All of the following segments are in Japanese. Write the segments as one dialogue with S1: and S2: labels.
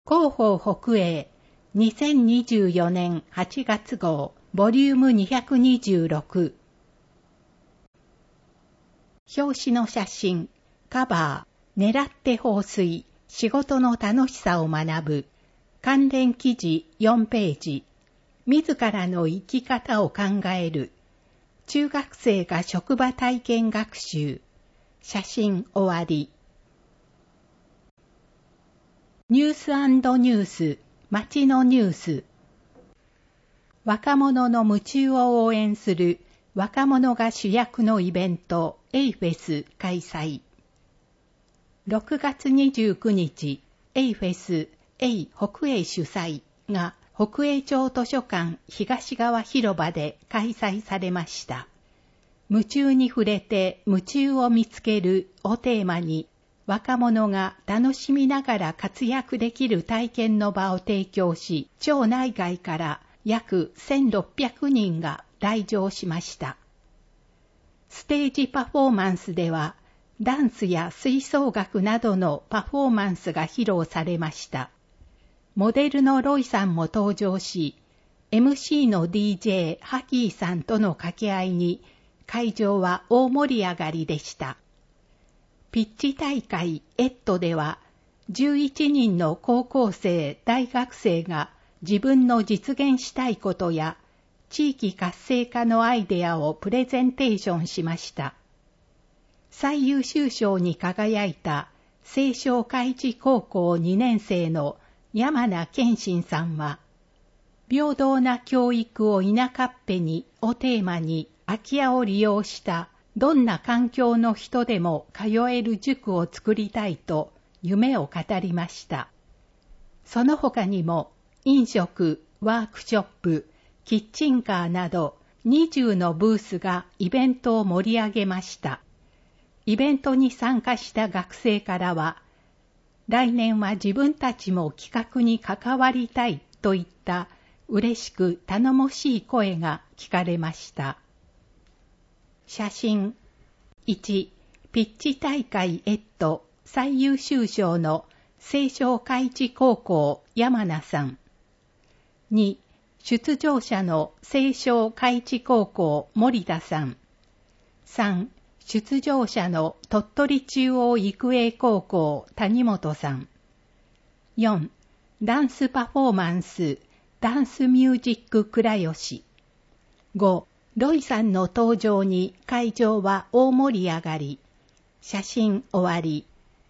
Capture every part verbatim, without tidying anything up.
S1: 広報北英にせんにじゅうよねんはちがつ号ボリュームにひゃくにじゅうろく。表紙の写真、カバー、狙って放水、仕事の楽しさを学ぶ。関連記事よんページ。自らの生き方を考える。中学生が職場体験学習。写真終わり。ニュース&ニュース、街のニュース。若者の夢中を応援する若者が主役のイベント エイフェス開催。ろくがつにじゅうくにち、エイフェス A 北英主催が北栄町図書館東側広場で開催されました。夢中に触れて夢中を見つけるをテーマに、若者が楽しみながら活躍できる体験の場を提供し、町内外から約せんろっぴゃくにんが来場しました。ステージパフォーマンスでは、ダンスや吹奏楽などのパフォーマンスが披露されました。モデルのロイさんも登場し、エムシー の ディージェー ハギーさんとの掛け合いに、会場は大盛り上がりでした。ピッチ大会エットでは、じゅういちにんの高校生、大学生が自分の実現したいことや、地域活性化のアイデアをプレゼンテーションしました。最優秀賞に輝いた青少海地高校にねん生の山名健信さんは、平等な教育を田舎っぺにをテーマに空き家を利用したどんな環境の人でも通える塾を作りたいと夢を語りました。その他にも飲食、ワークショップ、キッチンカーなどにじゅうのブースがイベントを盛り上げました。イベントに参加した学生からは、来年は自分たちも企画に関わりたいといった嬉しく頼もしい声が聞かれました。写真いち、ピッチ大会エット最優秀賞の青少海地高校山名さん。に、出場者の青少海地高校森田さん。さん、出場者の鳥取中央育英高校谷本さん。よん、ダンスパフォーマンスダンスミュージック倉吉。ご、ロイさんの登場に会場は大盛り上がり。写真終わり。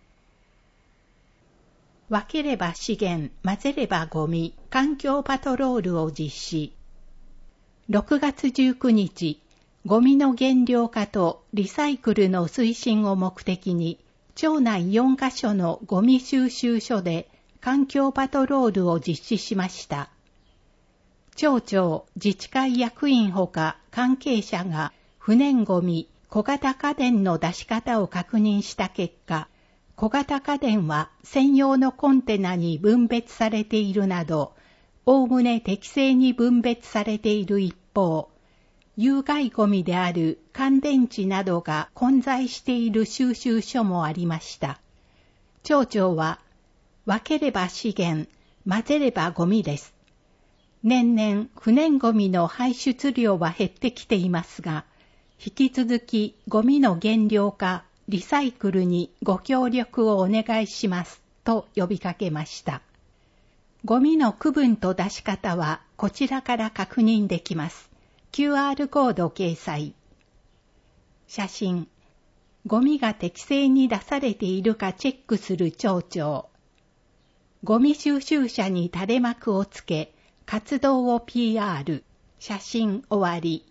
S1: 分ければ資源、混ぜればゴミ、環境パトロールを実施。ろくがつじゅうくにち、ゴミの減量化とリサイクルの推進を目的に、町内よんかしょのゴミ収集所で環境パトロールを実施しました。町長、自治会役員ほか関係者が不燃ゴミ、小型家電の出し方を確認した結果、小型家電は専用のコンテナに分別されているなど、おおむね適正に分別されている一方、有害ゴミである乾電池などが混在している収集所もありました。町長は、分ければ資源、混ぜればゴミです。年々不燃ゴミの排出量は減ってきていますが、引き続きゴミの減量化、リサイクルにご協力をお願いしますと呼びかけました。ゴミの区分と出し方はこちらから確認できます。キューアール コード掲載。写真。ゴミが適正に出されているかチェックする町長。ゴミ収集車に垂れ幕をつけ、活動を ピーアール。写真終わり。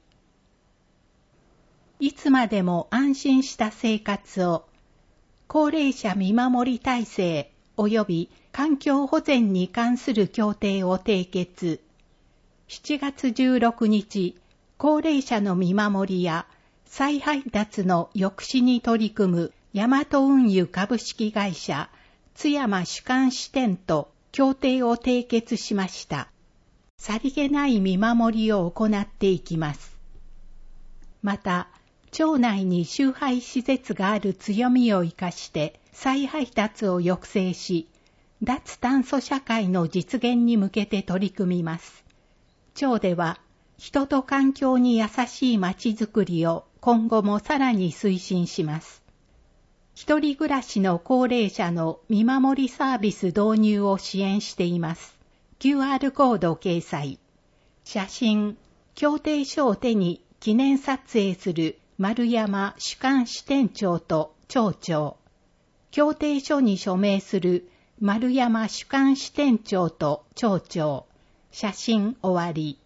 S1: いつまでも安心した生活を。高齢者見守り体制及び環境保全に関する協定を締結。しちがつじゅうろくにち、高齢者の見守りや再配達の抑止に取り組む大和運輸株式会社津山主幹支店と協定を締結しました。さりげない見守りを行っていきます。また、町内に集配施設がある強みを生かして再配達を抑制し、 脱炭素社会の実現に向けて取り組みます。町では、人と環境に優しいまちづくりを今後もさらに推進します。一人暮らしの高齢者の見守りサービス導入を支援しています。キューアール コード掲載。写真、協定書を手に記念撮影する丸山主幹支店長と町長。協定書に署名する丸山主幹支店長と町長。写真終わり。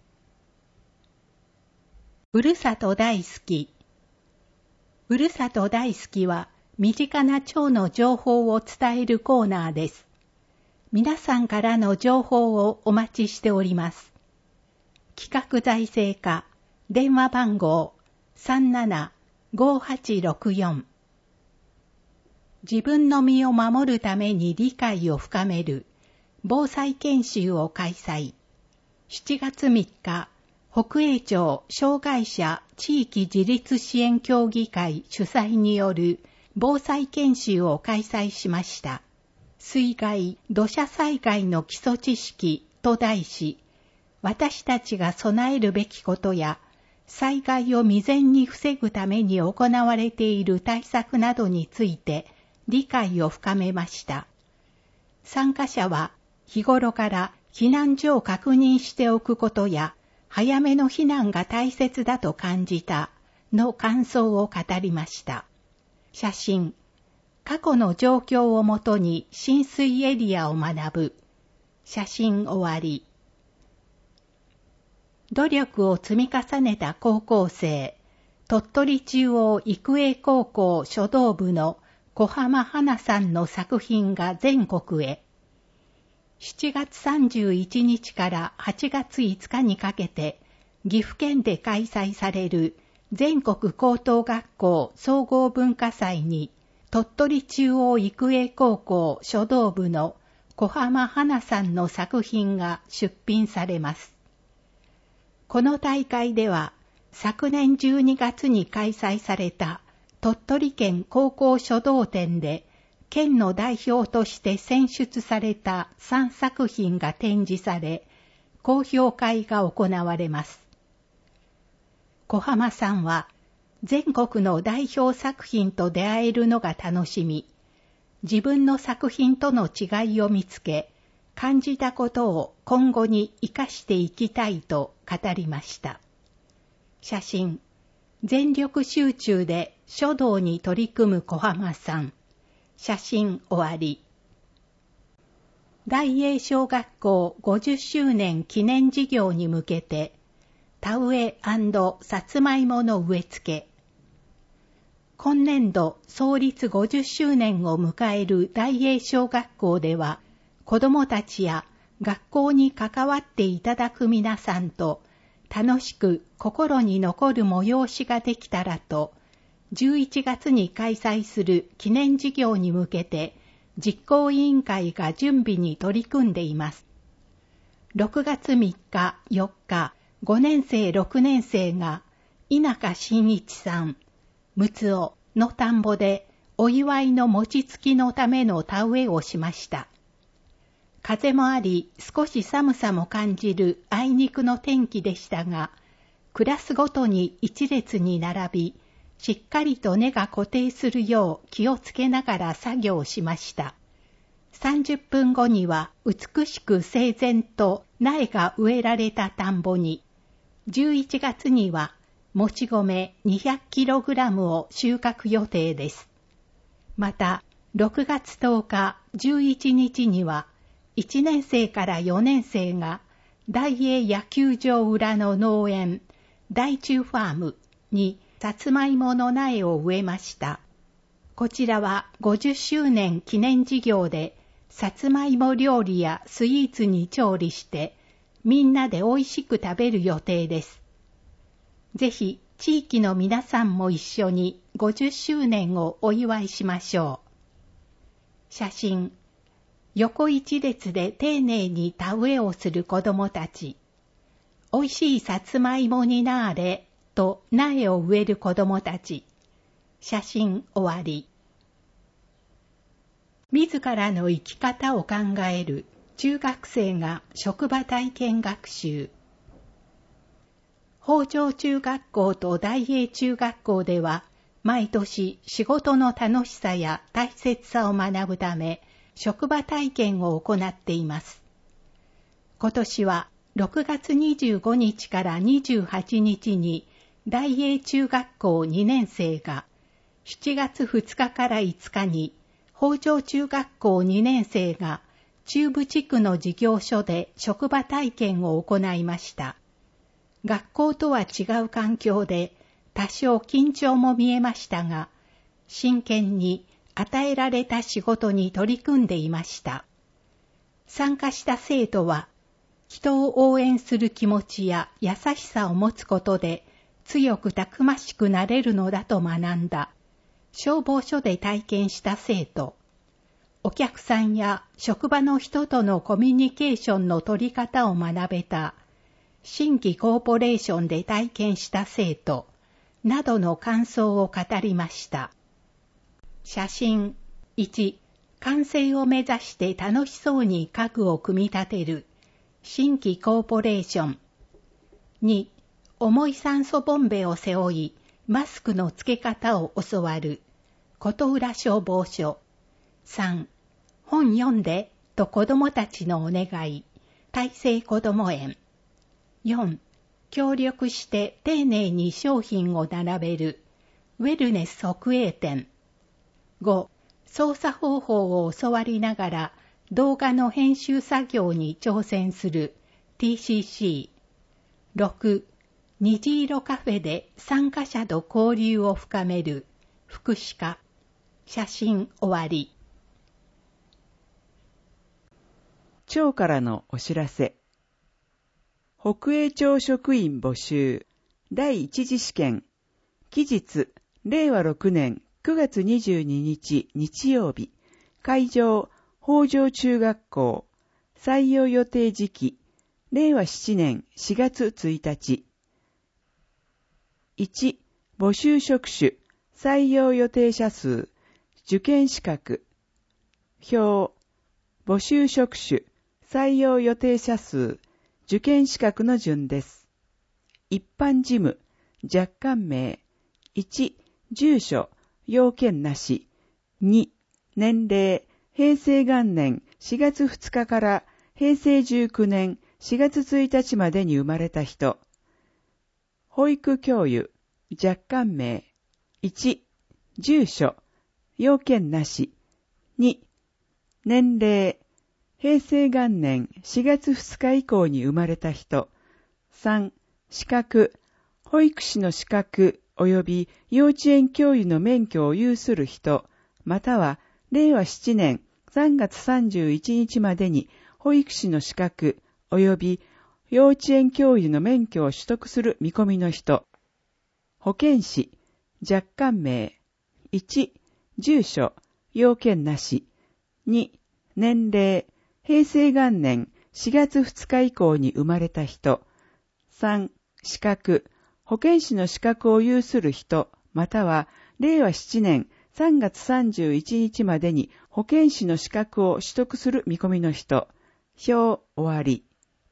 S1: ふるさと大好き。ふるさと大好きは身近な町の情報を伝えるコーナーです。皆さんからの情報をお待ちしております。企画財政課、電話番号 さんなな ごはちろくよん。自分の身を守るために理解を深める防災研修を開催。しちがつみっか、北栄町障害者地域自立支援協議会主催による防災研修を開催しました。水害・土砂災害の基礎知識と題し、私たちが備えるべきことや、災害を未然に防ぐために行われている対策などについて理解を深めました。参加者は日頃から避難所を確認しておくことや、早めの避難が大切だと感じたの感想を語りました。写真、過去の状況をもとに浸水エリアを学ぶ。写真終わり。努力を積み重ねた高校生、鳥取中央育英高校書道部の小浜花さんの作品が全国へ。しちがつさんじゅういちにちからはちがついつかにかけて岐阜県で開催される全国高等学校総合文化祭に鳥取中央育英高校書道部の小浜花さんの作品が出品されます。この大会では昨年じゅうにがつに開催された鳥取県高校書道展で県の代表として選出されたさんさく品が展示され、講評会が行われます。小浜さんは全国の代表作品と出会えるのが楽しみ、自分の作品との違いを見つけ、感じたことを今後に生かしていきたいと語りました。写真、全力集中で書道に取り組む小浜さん。写真終わり。大栄小学校ごじゅっしゅうねん記念事業に向けて、田植え&さつまいもの植え付け。今年度創立ごじゅっしゅうねんを迎える大栄小学校では、子どもたちや学校に関わっていただく皆さんと楽しく心に残る催しができたらと、じゅういちがつに開催する記念事業に向けて実行委員会が準備に取り組んでいます。ろくがつみっか、よっか、ごねんせい、ろくねんせいが稲香真一さん、むつおの田んぼでお祝いの餅つきのための田植えをしました。風もあり少し寒さも感じるあいにくの天気でしたが、クラスごとに一列に並び、しっかりと根が固定するよう気をつけながら作業しました。さんじゅっぷんごには美しく整然と苗が植えられた田んぼに、じゅういちがつにはもち米 にひゃくキログラム を収穫予定です。また、ろくがつとおか、じゅういちにちにはいちねんせいからよねんせいが大栄野球場裏の農園、大中ファームにさつまいもの苗を植えました。こちらはごじゅっしゅうねん記念事業で、さつまいも料理やスイーツに調理して、みんなで美味しく食べる予定です。ぜひ地域の皆さんも一緒にごじゅっしゅうねんをお祝いしましょう。写真、横一列で丁寧に田植えをする子どもたち。おいしいさつまいもになーれと苗を植える子どもたち。写真終わり。 自らの生き方を考える中学生が職場体験学習。北条中学校と大英中学校では、毎年仕事の楽しさや大切さを学ぶため、職場体験を行っています。今年はろくがつにじゅうごにちからにじゅうはちにちに大英中学校にねん生が、しちがつふつかからいつかに北条中学校にねん生が中部地区の事業所で職場体験を行いました。学校とは違う環境で多少緊張も見えましたが、真剣に与えられた仕事に取り組んでいました。参加した生徒は、人を応援する気持ちや優しさを持つことで強くたくましくなれるのだと学んだ。消防署で体験した生徒、お客さんや職場の人とのコミュニケーションの取り方を学べた。新規コーポレーションで体験した生徒などの感想を語りました。写真いち、完成を目指して楽しそうに家具を組み立てる新規コーポレーション。に、重い酸素ボンベを背負いマスクの付け方を教わる琴浦消防署。さん、本読んでと子どもたちのお願い大成こども園。よん、協力して丁寧に商品を並べるウェルネス北栄店。ご、操作方法を教わりながら動画の編集作業に挑戦する ティーシーシー。ろく、虹色カフェで参加者と交流を深める福祉課。写真終わり。
S2: 町からのお知らせ。北栄町職員募集第一次試験期日れいわろくねんくがつにじゅうににち日曜日。会場北条中学校。採用予定時期れいわななねんしがつついたち。いち、募集職種採用予定者数受験資格表募集職種採用予定者数受験資格の順です。一般事務、若干名。いち、住所、要件なし。に、年齢、平成元年しがつふつかから平成じゅうきゅうねんしがつついたちまでに生まれた人。保育教諭、若干名。いち、住所、要件なし。に、年齢、平成元年しがつふつか以降に生まれた人。さん、資格、保育士の資格及び幼稚園教諭の免許を有する人、またはれいわななねんさんがつさんじゅういちにちまでに保育士の資格及び幼稚園教諭の免許を取得する見込みの人。保健師、若干名。いち、住所、要件なし。に、年齢、平成元年しがつふつか以降に生まれた人。さん、資格、保健師の資格を有する人、またはれいわななねんさんがつさんじゅういちにちまでに保健師の資格を取得する見込みの人。表終わり。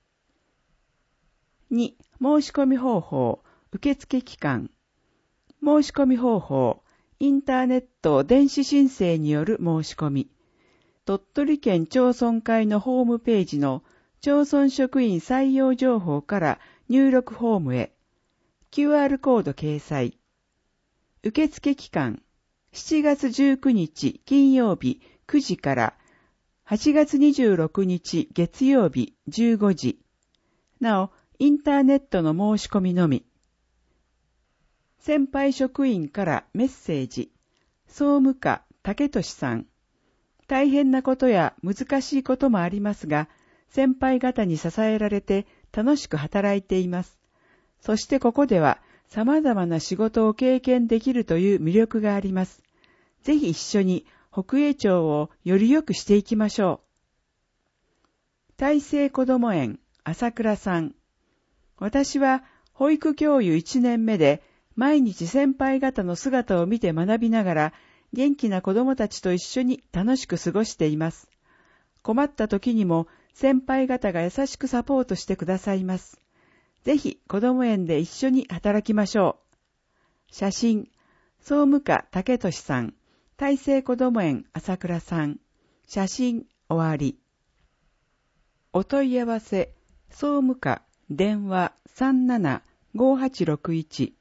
S2: に、申し込み方法、受付期間。申し込み方法、インターネット電子申請による申し込み。鳥取県町村会のホームページの町村職員採用情報から入力フォームへ キューアール コード掲載。受付期間しちがつじゅうくにち金曜日くじからはちがつにじゅうろくにち月曜日じゅうごじ。なお、インターネットの申し込みのみ。先輩職員からメッセージ。総務課竹俊さん。大変なことや難しいこともありますが、先輩方に支えられて楽しく働いています。そしてここでは様々な仕事を経験できるという魅力があります。ぜひ一緒に北栄町をより良くしていきましょう。大成こども園朝倉さん。私は保育教諭いちねんめで毎日先輩方の姿を見て学びながら元気な子供たちと一緒に楽しく過ごしています。困った時にも先輩方が優しくサポートしてくださいます。ぜひ子供園で一緒に働きましょう。写真、総務課竹俊さん、大成子供園朝倉さん。写真終わり。お問い合わせ、総務課電話 さんななごはちろくいち。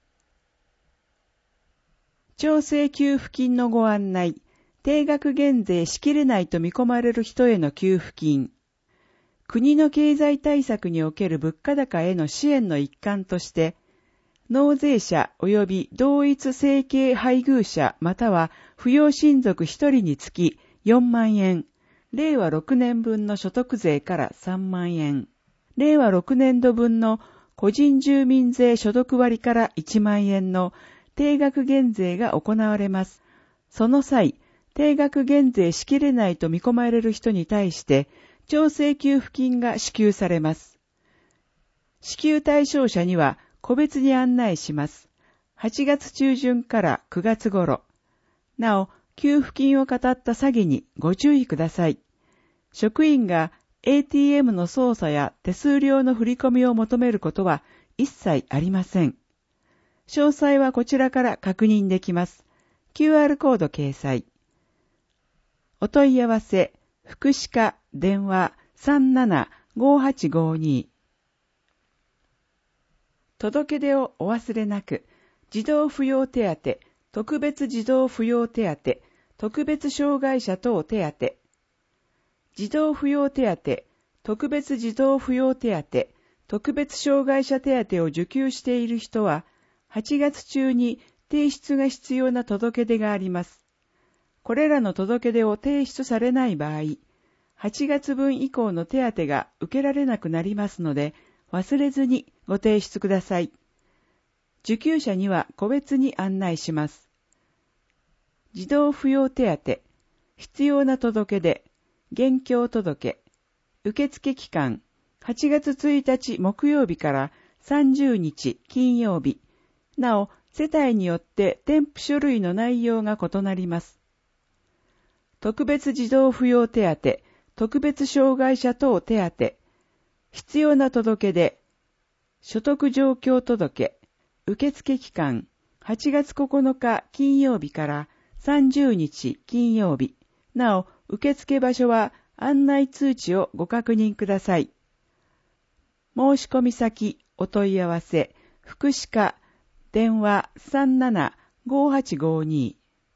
S2: 調整給付金のご案内、定額減税しきれないと見込まれる人への給付金。国の経済対策における物価高への支援の一環として、納税者及び同一生計配偶者または扶養親族ひとりにつきよんまんえん、れいわろくねんぶんの所得税からさんまんえん、れいわろくねんどぶんの個人住民税所得割からいちまんえんの定額減税が行われます。その際、定額減税しきれないと見込まれる人に対して、調整給付金が支給されます。支給対象者には個別に案内します。はちがつちゅうじゅんからくがつ頃。なお、給付金をかたった詐欺にご注意ください。職員が エーティーエム の操作や手数料の振り込みを求めることは一切ありません。詳細はこちらから確認できます。キューアール コード掲載。お問い合わせ、福祉課電話 さんななごはちごに。届け出をお忘れなく、児童扶養手当、特別児童扶養手当、特別障害者等手当、児童扶養手当、特別児童扶養手当、特別障害者手当を受給している人は、はちがつ中に提出が必要な届け出があります。これらの届け出を提出されない場合、はちがつぶん以降の手当が受けられなくなりますので、忘れずにご提出ください。受給者には個別に案内します。児童扶養手当、必要な届け出、現況届、受付期間、はちがつついたち木曜日からさんじゅうにち金曜日。なお、世帯によって添付書類の内容が異なります。特別児童扶養手当、特別障害者等手当、必要な届け出、所得状況届、受付期間、はちがつここのか金曜日からさんじゅうにち金曜日。なお、受付場所は案内通知をご確認ください。申し込み先、お問い合わせ、福祉課、電話 さんななごはちごに。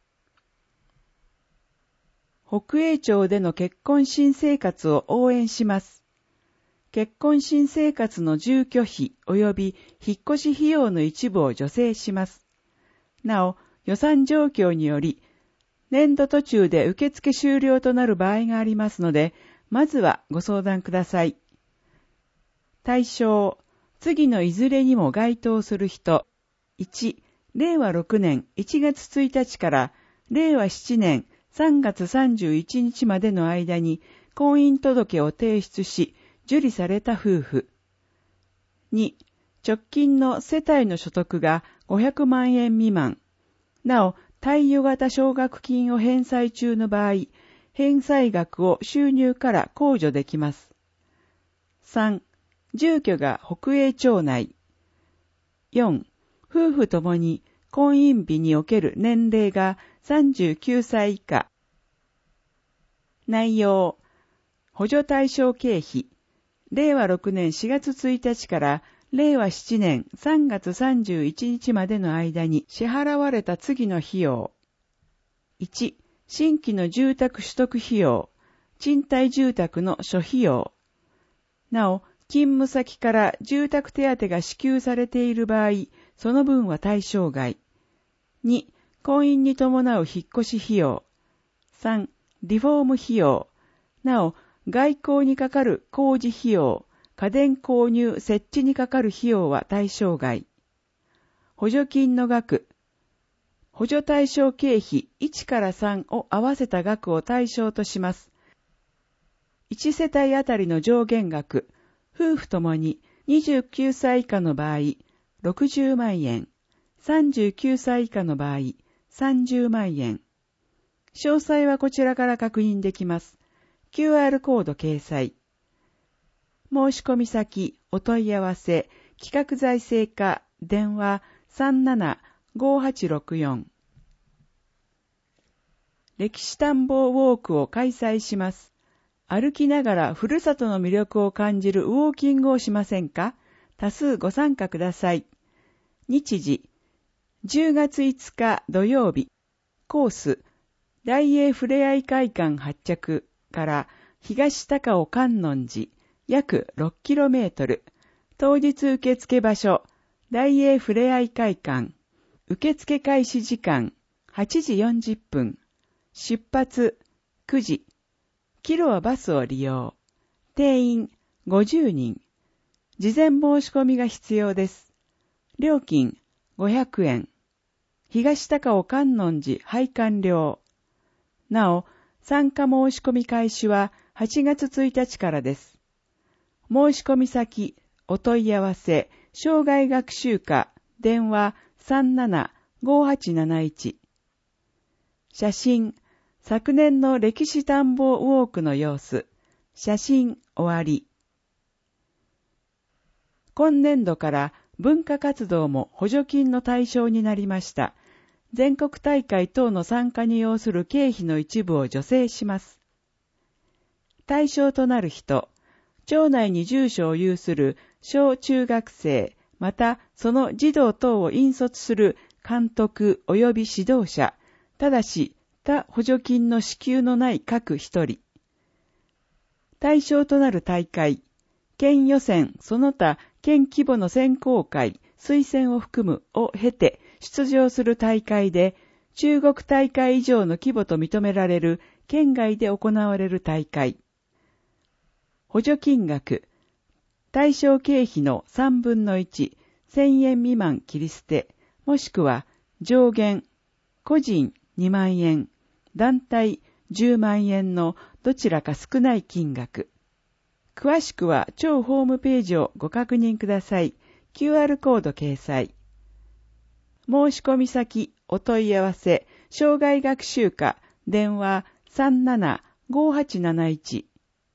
S2: 北栄町での結婚新生活を応援します。結婚新生活の住居費及び引っ越し費用の一部を助成します。なお、予算状況により、年度途中で受付終了となる場合がありますので、まずはご相談ください。対象、次のいずれにも該当する人。いち、れいわろくねんいちがつついたちかられいわしちねんさんがつさんじゅういちにちまでの間に婚姻届を提出し、受理された夫婦。に、直近の世帯の所得がごひゃくまんえん未満。なお、貸与型奨学金を返済中の場合、返済額を収入から控除できます。さん、住居が北栄町内。よん、夫婦ともに婚姻日における年齢がさんじゅうきゅうさい以下。内容、補助対象経費、れいわろくねんしがつついたちかられいわしちねんさんがつさんじゅういちにちまでの間に支払われた次の費用。いち、新規の住宅取得費用、賃貸住宅の諸費用。なお、勤務先から住宅手当が支給されている場合、その分は対象外。に、婚姻に伴う引っ越し費用。さん、リフォーム費用。なお、外交にかかる工事費用、家電購入設置にかかる費用は対象外。補助金の額。補助対象経費いちからさんを合わせた額を対象とします。いちせたいあたりの上限額、夫婦ともににじゅうきゅうさい以下の場合、ろくじゅうまんえん、さんじゅうきゅうさい以下の場合、さんじゅうまんえん。 詳細はこちらから確認できます。キューアール コード掲載。申し込み先、お問い合わせ、企画財政課、電話 さんななごはちろくよん。歴史探訪ウォークを開催します。歩きながらふるさとの魅力を感じるウォーキングをしませんか？多数ご参加ください。日時、じゅうがついつか土曜日、コース、大英ふれあい会館発着から東高尾観音寺、約 ろくキロメートル。当日受付場所、大英ふれあい会館。受付開始時間、はちじよんじゅっぷん。出発、くじ。帰路はバスを利用。定員、ごじゅうにん。事前申し込みが必要です。料金、ごひゃくえん。東高尾観音寺拝観料。なお、参加申し込み開始ははちがつついたちからです。申し込み先、お問い合わせ、生涯学習課、電話 さんななごはちなないち。写真、昨年の歴史探訪ウォークの様子。写真終わり。今年度から文化活動も補助金の対象になりました。全国大会等の参加に要する経費の一部を助成します。対象となる人、町内に住所を有する小中学生、またその児童等を引率する監督及び指導者、ただし他補助金の支給のない各一人。対象となる大会、県予選その他県規模の選考会、推薦を含むを経て出場する大会で、中国大会以上の規模と認められる県外で行われる大会。補助金額、対象経費のさんぶんのいち、せんえん未満切り捨て、もしくは上限、個人にまんえん、団体じゅうまんえんのどちらか少ない金額。詳しくは町ホームページをご確認ください。キューアール コード掲載。申し込み先、お問い合わせ、生涯学習課、電話 さんななごはちなないち。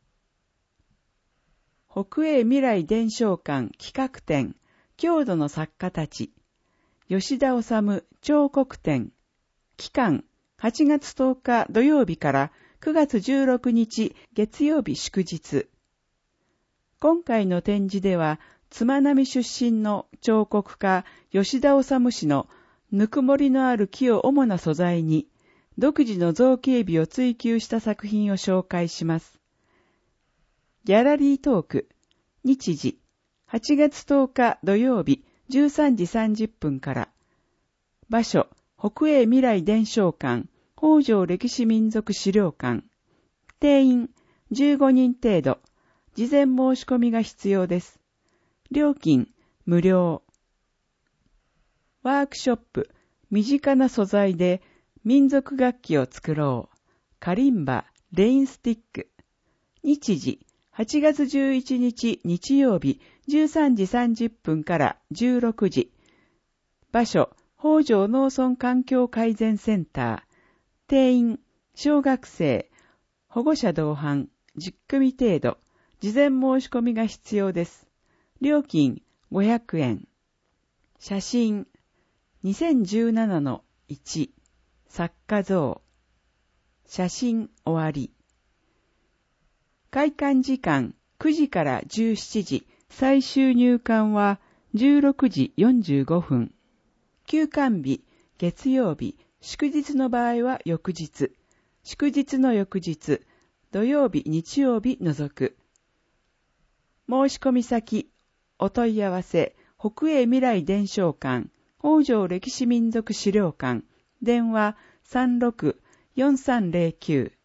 S2: 北英未来伝承館企画展、郷土の作家たち。吉田治彫刻展。期間、はちがつとおか土曜日からくがつじゅうろくにち月曜日祝日。今回の展示では、妻並出身の彫刻家吉田治氏のぬくもりのある木を主な素材に、独自の造形美を追求した作品を紹介します。ギャラリートーク、日時、はちがつとおか土曜日じゅうさんじさんじゅっぷんから。場所、北英未来伝承館、北条歴史民族資料館。定員じゅうごにん程度。事前申し込みが必要です。料金、無料。ワークショップ、身近な素材で民族楽器を作ろう。カリンバ、レインスティック。日時、はちがつじゅういちにち日曜日じゅうさんじさんじゅっぷんからじゅうろくじ。場所、北条農村環境改善センター。定員、小学生、保護者同伴、じゅっくみ程度。事前申し込みが必要です。料金、ごひゃくえん。写真、にせんじゅうななのいち、作家像。写真終わり。開館時間くじからじゅうしちじ、最終入館はじゅうろくじよんじゅうごふん。休館日、月曜日、祝日の場合は翌日、祝日の翌日、土曜日、日曜日除く。申し込み先、お問い合わせ、北英未来伝承館、北条歴史民族資料館、電話 さんろくよんさんゼロきゅう。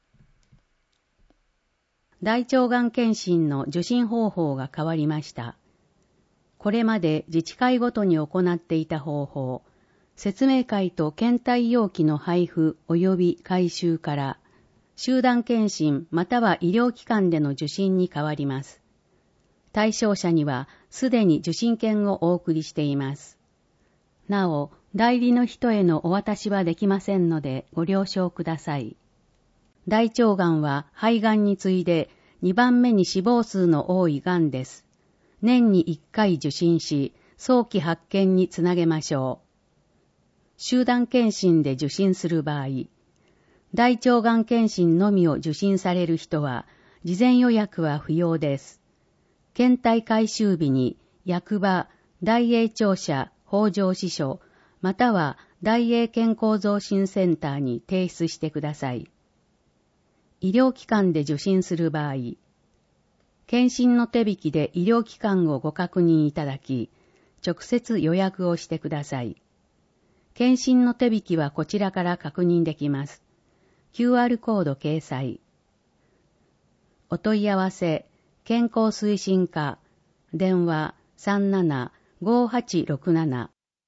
S3: 大腸がん検診の受診方法が変わりました。これまで自治会ごとに行っていた方法、説明会と検体容器の配布及び回収から、集団検診または医療機関での受診に変わります。対象者にはすでに受診券をお送りしています。なお、 代理の人へのお渡しはできませんのでご了承ください。大腸がんは肺がんに次いでにばんめに死亡数の多いがんです。年にいっかい受診し、早期発見につなげましょう。集団検診で受診する場合、大腸がん検診のみを受診される人は、事前予約は不要です。検体回収日に役場、大英庁舎、北条支所、または大英健康増進センターに提出してください。医療機関で受診する場合、検診の手引きで医療機関をご確認いただき、直接予約をしてください。検診の手引きはこちらから確認できます。キューアール コード掲載。お問い合わせ、健康推進課、電話 さんななごはちろくなな。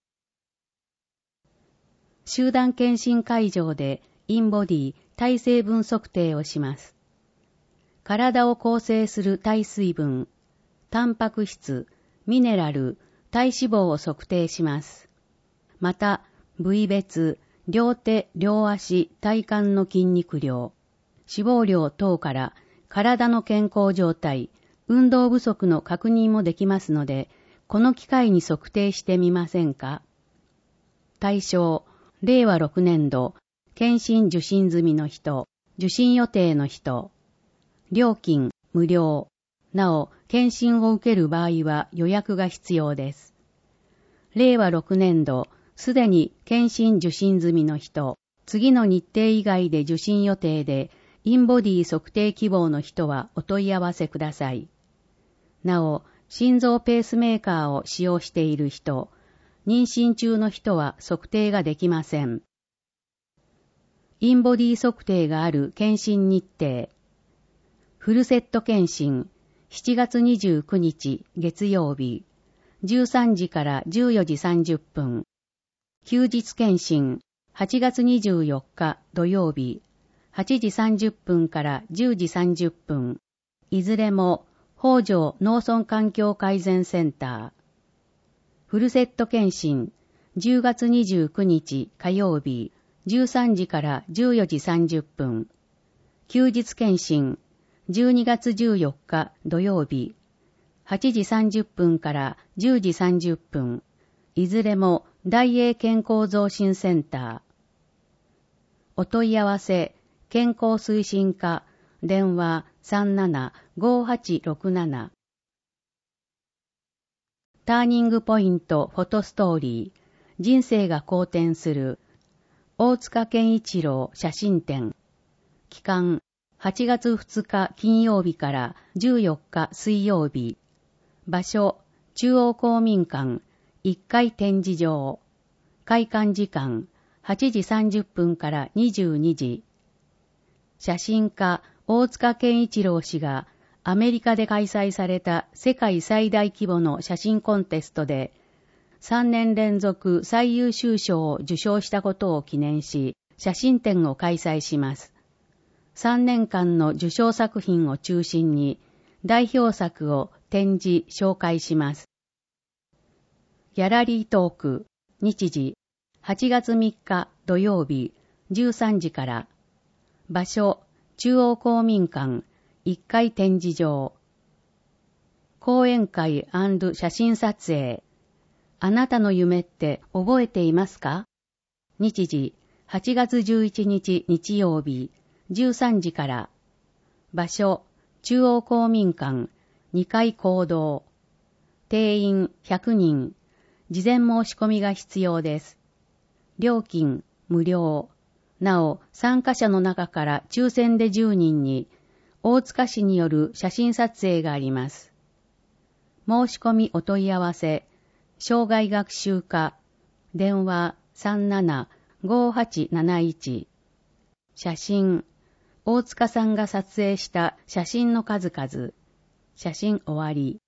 S3: 集団検診会場でインボディ体成分測定をします。体を構成する体水分、タンパク質、ミネラル、体脂肪を測定します。また、部位別、両手、両足、体幹の筋肉量、脂肪量等から体の健康状態、運動不足の確認もできますので、この機会に測定してみませんか？対象、れいわろくねんど、検診受診済みの人、受診予定の人。料金、無料。なお、検診を受ける場合は予約が必要です。れいわろくねんど、すでに検診受診済みの人、次の日程以外で受診予定で、インボディ測定希望の人はお問い合わせください。なお、心臓ペースメーカーを使用している人、妊娠中の人は測定ができません。インボディ測定がある検診日程。フルセット検診、しちがつにじゅうくにち月曜日、じゅうさんじからじゅうよじさんじゅっぷん。休日検診、はちがつにじゅうよっか土曜日、はちじさんじゅっぷんからじゅうじさんじゅっぷん。いずれも、北条農村環境改善センター。フルセット検診、じゅうがつにじゅうくにち火曜日、じゅうさんじからじゅうよじさんじゅっぷん。休日検診、じゅうにがつじゅうよっか土曜日、はちじさんじゅっぷんからじゅうじさんじゅっぷん。いずれも大英健康増進センター。お問い合わせ、健康推進課、電話 さんななごはちろくなな。ターニングポイントフォトストーリー、人生が好転する、大塚健一郎写真展。期間、はちがつふつか金曜日からじゅうよっか水曜日。場所、中央公民館、いっかい展示場。開館時間、はちじさんじゅっぷんからにじゅうにじ。写真家、大塚健一郎氏がアメリカで開催された世界最大規模の写真コンテストでさんねん連続最優秀賞を受賞したことを記念し、写真展を開催します。さんねんかんの受賞作品を中心に代表作を展示、紹介します。ギャラリートーク、日時、はちがつみっか土曜日、じゅうさんじから。場所、中央公民館、いっかい展示場。講演会&写真撮影。あなたの夢って覚えていますか？日時、はちがつじゅういちにち日曜日、じゅうさんじから。場所、中央公民館、にかい講堂。定員ひゃくにん。事前申し込みが必要です。料金、無料。なお、参加者の中から抽選でじゅうにんに、大塚市による写真撮影があります。申し込みお問い合わせ、障害学習課、電話 さんななごはちなないち。写真、大塚さんが撮影した写真の数々。写真終わり。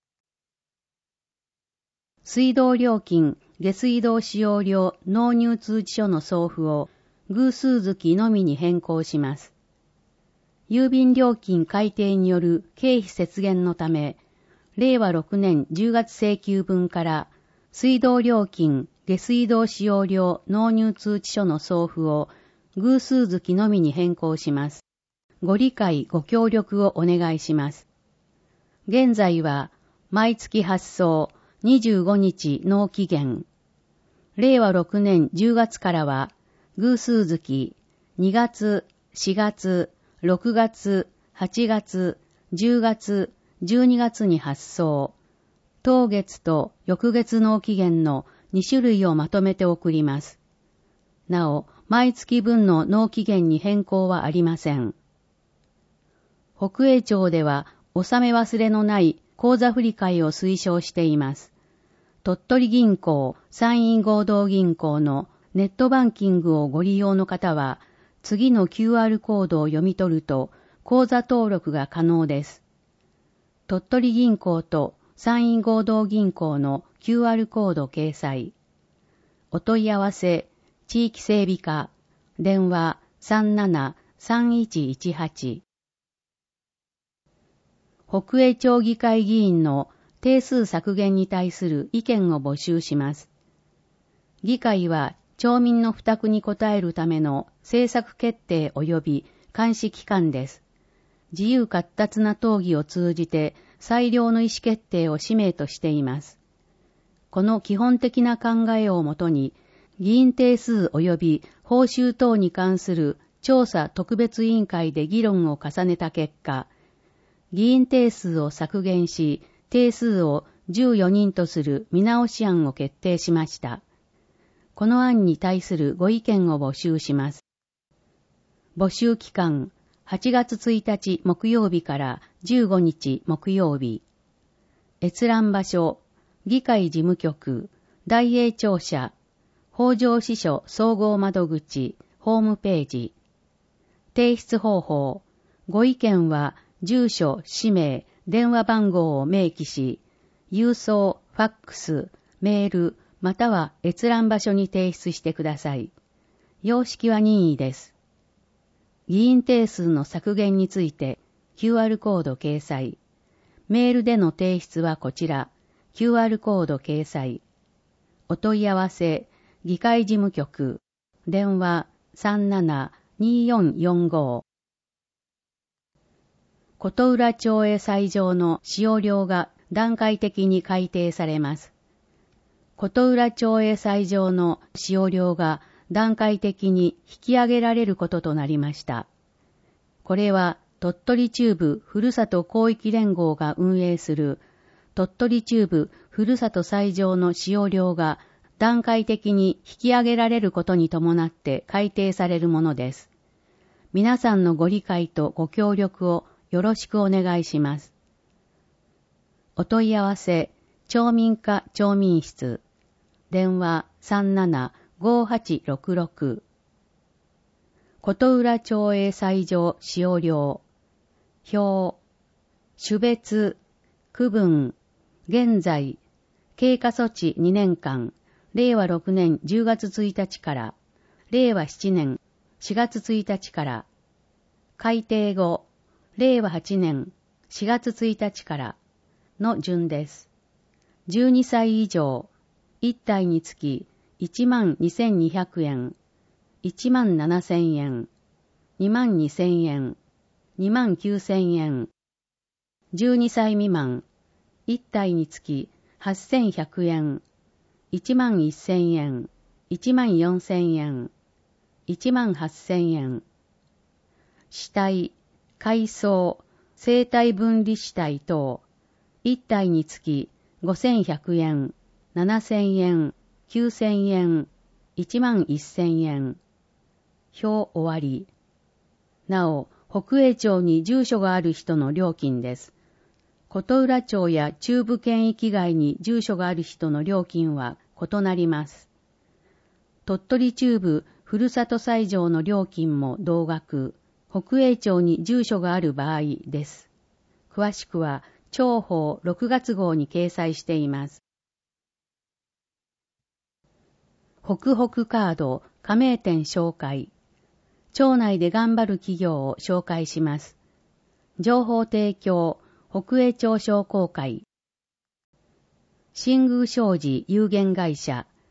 S3: 水道料金、下水道使用料納入通知書の送付を偶数月のみに変更します。郵便料金改定による経費節減のため、れいわろくねんじゅうがつ請求分から水道料金、 下水道使用量納入通知書の送付を偶数月のみに変更します。ご理解ご協力をお願いします。現在は毎月発送にじゅうごにち納期限。れいわろくねんじゅうがつからは偶数月にがつ、しがつ、ろくがつ、はちがつ、じゅうがつ、じゅうにがつに発送。当月と翌月納期限のにしゅるいをまとめて送ります。なお、毎月分の納期限に変更はありません。北栄町では、納め忘れのない口座振替を推奨しています。鳥取銀行、山陰合同銀行のネットバンキングをご利用の方は、次の キューアール コードを読み取ると、口座登録が可能です。鳥取銀行と山陰合同銀行の キューアール コード掲載。お問い合わせ、地域整備課、電話 さんななさんいちいちはち。北栄町議会議員の定数削減に対する意見を募集します。議会は町民の負託に応えるための政策決定及び監視機関です。自由闊達な討議を通じて最良の意思決定を使命としています。この基本的な考えをもとに、議員定数及び報酬等に関する調査特別委員会で議論を重ねた結果、議員定数を削減し、定数をじゅうよにんとする見直し案を決定しました。この案に対するご意見を募集します。募集期間、はちがつついたち木曜日からじゅうごにち木曜日。閲覧場所、議会事務局、大栄庁舎、北条支所総合窓口、ホームページ。提出方法、ご意見は、住所、氏名、電話番号を明記し、郵送、ファックス、メール、または閲覧場所に提出してください。様式は任意です。議員定数の削減について キューアール コード掲載。メールでの提出はこちら、キューアール コード掲載。お問い合わせ、議会事務局、電話 さんななによんよんご。琴浦町営斎場の使用料が段階的に改定されます。琴浦町営斎場の使用料が段階的に引き上げられることとなりました。これは鳥取中部ふるさと広域連合が運営する鳥取中部ふるさと斎場の使用料が段階的に引き上げられることに伴って改定されるものです。皆さんのご理解とご協力をよろしくお願いします。お問い合わせ、町民課町民室、電話 さんななごはちろくろく。琴浦町営斎場使用料、表、種別、区分、現在、経過措置にねんかん、れいわろくねんじゅうがつついたちから、れいわしちねんしがつついたちから、改定後、れいわはちねんしがつついたちからの順です。じゅうにさい以上、いち体につきいちまんにせんにひゃくえん、いちまんななせんえん、にまんにせんえん、にまんきゅうせんえん。じゅうにさい未満、いち体につきはっせんひゃくえん、いちまんせんえん、いちまんよんせんえん、いちまんはっせんえん。死体、改装、生体分離死体等、いち体につきごせんひゃくえん、ななせんえん、きゅうせんえん、いちまんせんえん。表終わり。なお、北栄町に住所がある人の料金です。琴浦町や中部圏域外に住所がある人の料金は異なります。鳥取中部ふるさと斎場の料金も同額、北栄町に住所がある場合です。詳しくは町法ろくがつ号に掲載しています。北北カード加盟店紹介。町内で頑張る企業を紹介します。情報提供、北栄町商工会。新宮商事有限会社。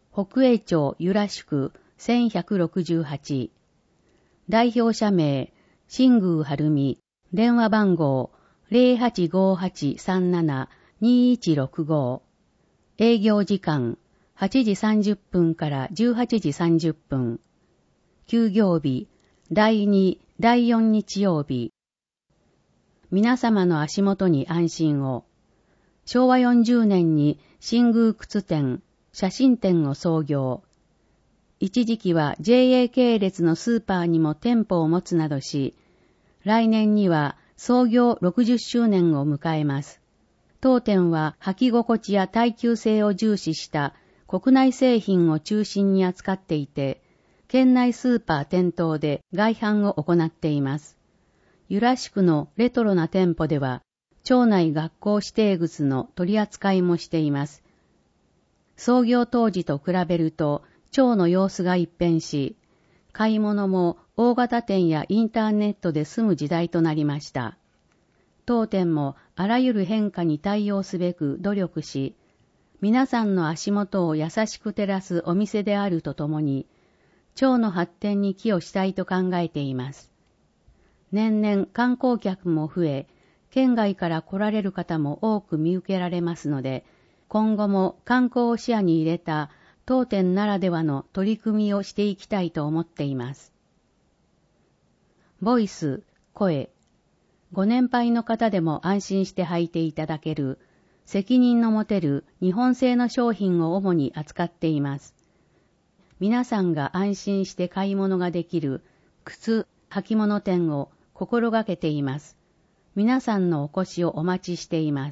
S3: 北栄町由良宿せんひゃくろくじゅうはち。代表者名、新宮晴美。電話番号 ゼロはちごはちさんななにいちろくご。営業時間はちじさんじゅっぷんからじゅうはちじさんじゅっぷん。休業日、だいに、だいよん日曜日。皆様の足元に安心を。しょうわよんじゅうねんに新宮靴店、写真店を創業。一時期は ジェーエー 系列のスーパーにも店舗を持つなどし、来年には創業ろくじゅっしゅうねんを迎えます。当店は履き心地や耐久性を重視した国内製品を中心に扱っていて、県内スーパー店頭で外販を行っています。由良宿のレトロな店舗では、町内学校指定靴の取り扱いもしています。創業当時と比べると、町の様子が一変し、買い物も大型店やインターネットで済む時代となりました。当店もあらゆる変化に対応すべく努力し、皆さんの足元を優しく照らすお店であるとともに、町の発展に寄与したいと考えています。年々観光客も増え、県外から来られる方も多く見受けられますので、今後も観光を視野に入れた当店ならではの取り組みをしていきたいと思っています。ボイス、声。ご年配の方でも安心して履いていただける、責任の持てる日本製の商品を主に扱っています。皆さんが安心して買い物ができる靴、履物店を心がけています。皆さんのお越しをお待ちしています。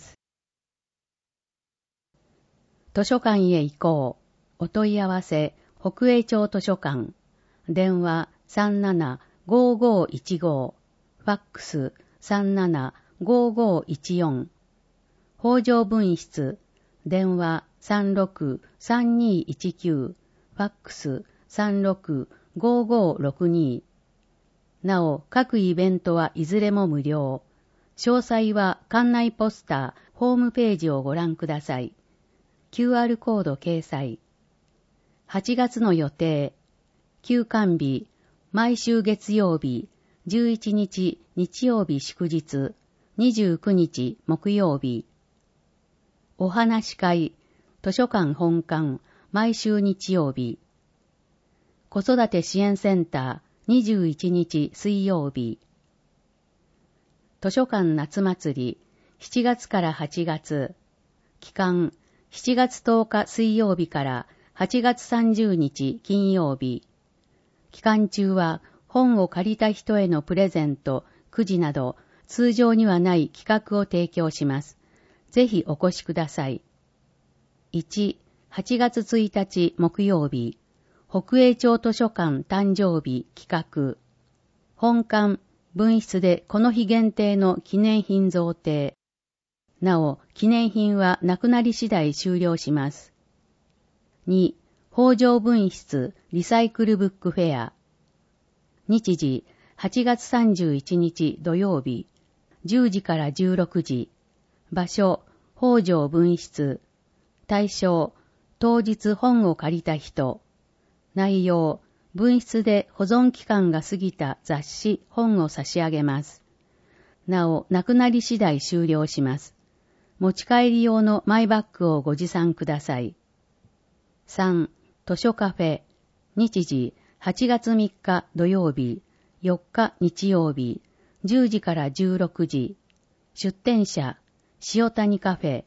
S3: 図書館へ行こう。お問い合わせ、北栄町図書館。電話 さんななごーごーいちご。ファックス さんななごーごーいちよん。北条分室。電話 さんろくさんにいちきゅう。ファックス さんろくごーごーろくに。なお、各イベントはいずれも無料。詳細は館内ポスター、ホームページをご覧ください。キューアール コード掲載。はちがつの予定。休館日、毎週月曜日、じゅういちにち日曜日祝日、にじゅうくにち木曜日。お話し会、図書館本館、毎週日曜日。子育て支援センター、にじゅういちにち水曜日。図書館夏祭り、しちがつからはちがつ。期間、しちがつとおか水曜日からはちがつさんじゅうにち金曜日。期間中は本を借りた人へのプレゼント、くじなど通常にはない企画を提供します。ぜひお越しください。いち、はちがつついたち木曜日、北栄町図書館誕生日企画。本館、分室でこの日限定の記念品贈呈。なお、記念品はなくなり次第終了します。に、北条分室リサイクルブックフェア。日時、はちがつさんじゅういちにち土曜日、じゅうじからじゅうろくじ。場所、北条分室。対象、当日本を借りた人。内容、分室で保存期間が過ぎた雑誌、本を差し上げます。なお、なくなり次第終了します。持ち帰り用のマイバッグをご持参ください。さん、図書カフェ。日時、はちがつみっか土曜日、よっか日曜日、じゅうじからじゅうろくじ。出店者、塩谷カフェ。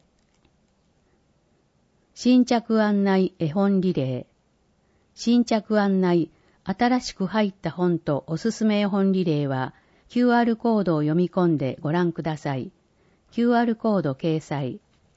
S3: 新着案内絵本リレー。新着案内、新しく入った本とおすすめ絵本リレーは キューアール コードを読み込んでご覧ください。キューアール コード掲載。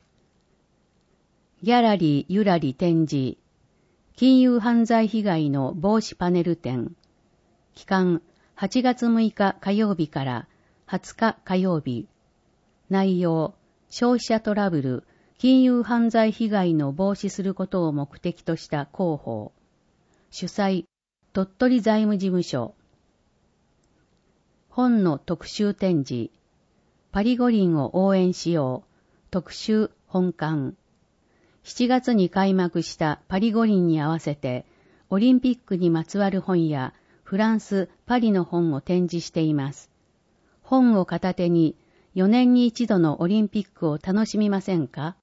S3: ギャラリーゆらり展示。金融犯罪被害の防止パネル展。期間はちがつむいか火曜日からはつか火曜日。内容、消費者トラブル、金融犯罪被害の防止することを目的とした広報。主催、鳥取財務事務所。本の特集展示。パリ五輪を応援しよう。特集本館。 しちがつに開幕したパリ五輪に合わせて、オリンピックにまつわる本やフランス・パリの本を展示しています。本を片手によねんに一度のオリンピックを楽しみませんか？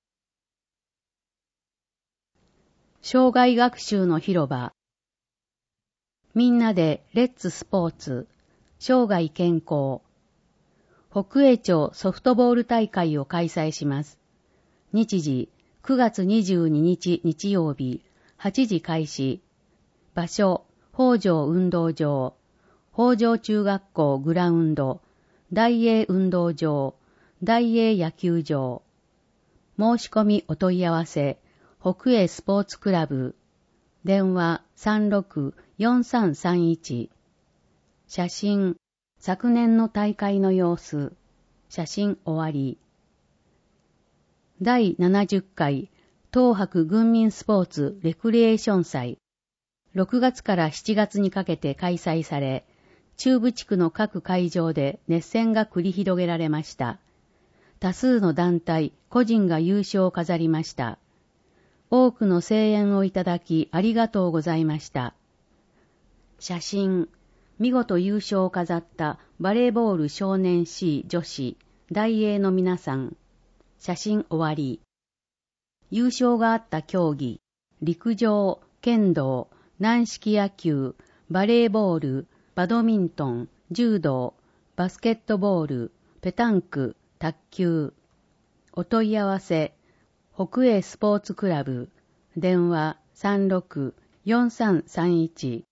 S3: 生涯学習の広場。みんなでレッツスポーツ、生涯健康。北栄町ソフトボール大会を開催します。日時、くがつにじゅうににち日曜日、はちじ開始。場所、北条運動場、北条中学校グラウンド、大英運動場、大英野球場。申し込みお問い合わせ、北栄スポーツクラブ。電話 さんろくよんさんさんいち。写真、昨年の大会の様子。写真終わり。だいななじゅっかい東博軍民スポーツレクリエーション祭。ろくがつからしちがつにかけて開催され、中部地区の各会場で熱戦が繰り広げられました。多数の団体、個人が優勝を飾りました。多くの声援をいただきありがとうございました。写真、見事優勝を飾ったバレーボール少年 C 女子、大英の皆さん。写真終わり。優勝があった競技、陸上、剣道、軟式野球、バレーボール、バドミントン、柔道、バスケットボール、ペタンク、卓球。お問い合わせ、北栄スポーツクラブ、電話 さんろくよんさんさんいち。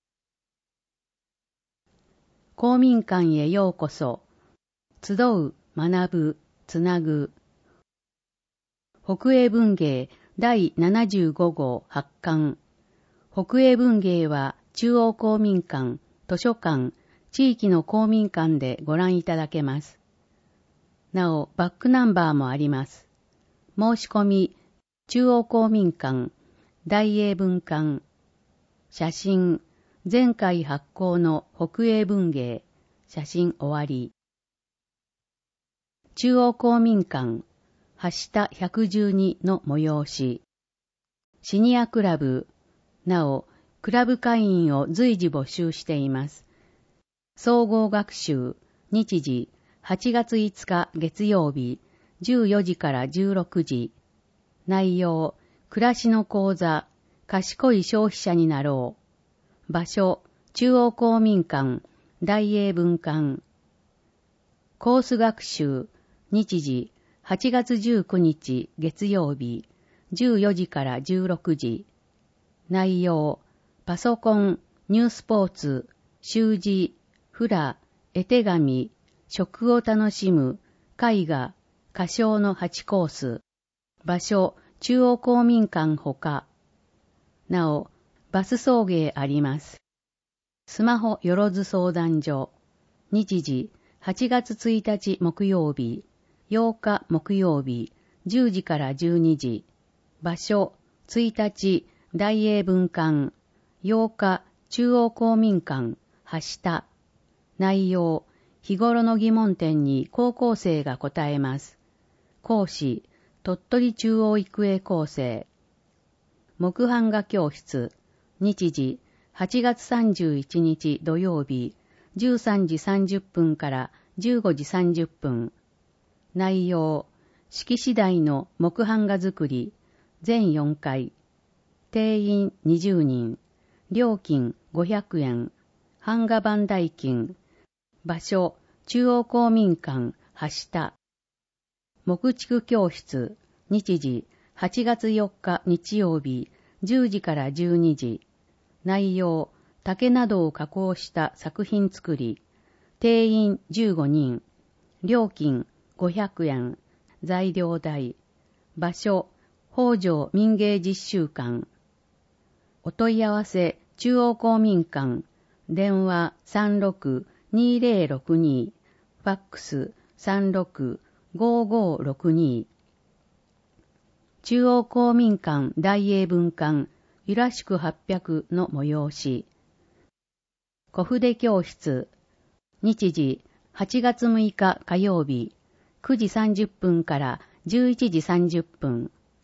S3: 公民館へようこそ。集う、学ぶ、つなぐ。北栄文芸だいななじゅうごごう発刊。北栄文芸は中央公民館、図書館、地域の公民館でご覧いただけます。なお、バックナンバーもあります。申し込み、中央公民館、大英文館。写真、前回発行の北栄文芸。写真終わり。中央公民館、はしたひゃくじゅうにの催し。シニアクラブ。なお、クラブ会員を随時募集しています。総合学習、日時、はちがついつか月曜日、じゅうよじからじゅうろくじ。内容、暮らしの講座、賢い消費者になろう。場所、中央公民館、大英文館。コース学習、日時、はちがつじゅうくにち月曜日、じゅうよじからじゅうろくじ。内容、パソコン、ニュースポーツ、習字、フラ、絵手紙、食を楽しむ、絵画、歌唱のはちコース。場所、中央公民館ほか。なお、バス送迎あります。スマホよろず相談所。日時、はちがつついたち木曜日、ようか木曜日、じゅうじからじゅうにじ。場所、ついたち大英文館、ようか中央公民館、はした。内容、日頃の疑問点に高校生が答えます。講師、鳥取中央育英高生。木版画教室、日時、はちがつさんじゅういちにち土曜日、じゅうさんじさんじゅっぷんからじゅうごじさんじゅっぷん。内容、式次第の木版画作り、全よんかい。定員にじゅうにん。料金ごひゃくえん。版画版代金。場所、中央公民館、はした。木畜教室、日時、はちがつよっか日曜日、じゅうじからじゅうにじ。内容、竹などを加工した作品作り。定員じゅうごにん。料金ごひゃくえん。材料代。場所、北条民芸実習館。お問い合わせ、中央公民館。電話 さんろくにぜろろくに。ファックス さんろくごごろくに。中央公民館大英文館ゆらしくはっぴゃくの催し。小筆教室。日時、はちがつむいか火曜日、くじさんじゅっぷんからじゅういちじさんじゅっぷん。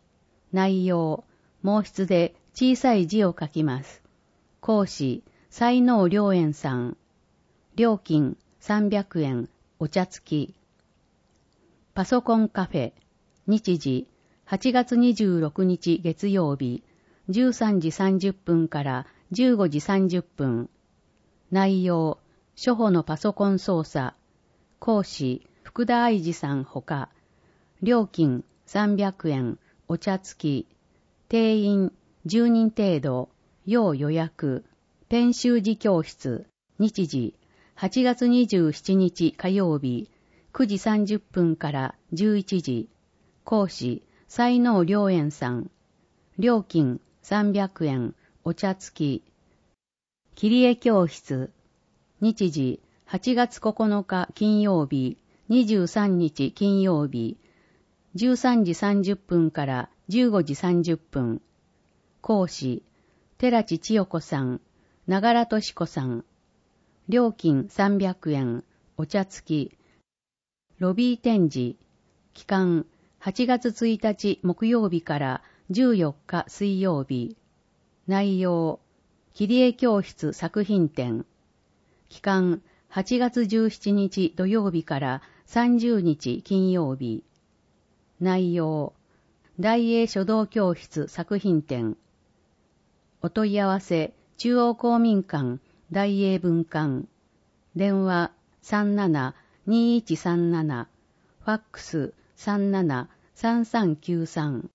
S3: 内容、毛筆で小さい字を書きます。講師、才能良園さん。料金さんびゃくえん、お茶付き。パソコンカフェ、日時、はちがつにじゅうろくにち月曜日、じゅうさんじさんじゅっぷんからじゅうごじさんじゅっぷん。内容、初歩のパソコン操作。講師、福田愛二さんほか。料金さんびゃくえん、お茶付き。定員じゅうにん程度。要予約。ペン習字教室。日時、はちがつにじゅうしちにち火曜日、くじさんじゅっぷんからじゅういちじ。講師、才能良園さん。料金さんびゃくえん、お茶付き。切り絵教室。日時、はちがつここのか金曜日、にじゅうさんにち金曜日、じゅうさんじさんじゅっぷんからじゅうごじさんじゅっぷん。講師、寺地千代子さん、長良敏子さん。料金さんびゃくえん、お茶付き。ロビー展示。期間、はちがつついたち木曜日からじゅうよっか水曜日。内容、切り絵教室作品展。期間、はちがつじゅうしちにち土曜日からさんじゅうにち金曜日。内容、大英書道教室作品展。お問い合わせ、中央公民館、大英文館。電話さんなな にいちさんなな。ファックスさんなな さんさんきゅうさん。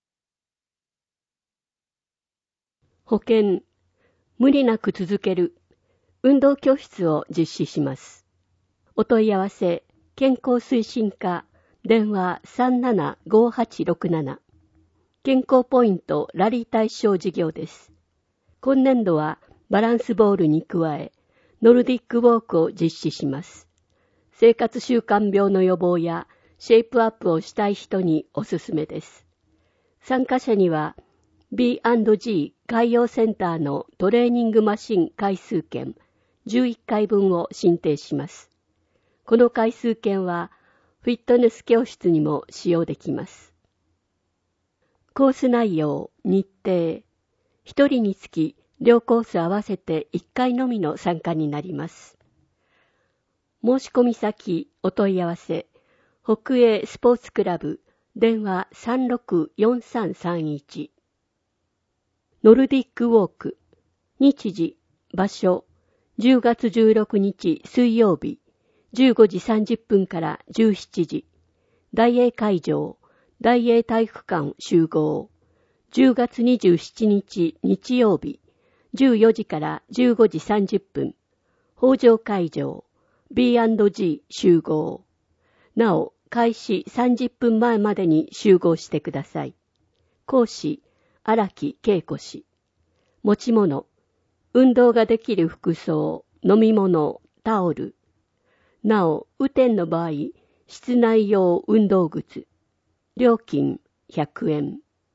S4: 保険、無理なく続ける運動教室を実施します。お問い合わせ、健康推進課、電話さんなな ごはちろくなな。健康ポイントラリー対象事業です。今年度はバランスボールに加え、ノルディックウォークを実施します。生活習慣病の予防やシェイプアップをしたい人におすすめです。参加者には ビーアンドジー 海洋センターのトレーニングマシン回数券じゅういっかいぶんを進呈します。この回数券はフィットネス教室にも使用できます。コース内容、日程、一人につき両コース合わせていっかいのみの参加になります。申し込み先、お問い合わせ、北英スポーツクラブ、電話さんろくよんさんさんいち。ノルディックウォーク、日時、場所、じゅうがつじゅうろくにち水曜日、じゅうごじさんじゅっぷんからじゅうしちじ。大英会場、大英体育館集合。じゅうがつにじゅうしちにち日曜日、じゅうよじからじゅうごじさんじゅっぷん。北条会場、ビーアンドジー 集合。なお、開始さんじゅっぷんまえまでに集合してください。講師、荒木恵子氏。持ち物、運動ができる服装、飲み物、タオル。なお、雨天の場合、室内用運動靴。料金ひゃくえん。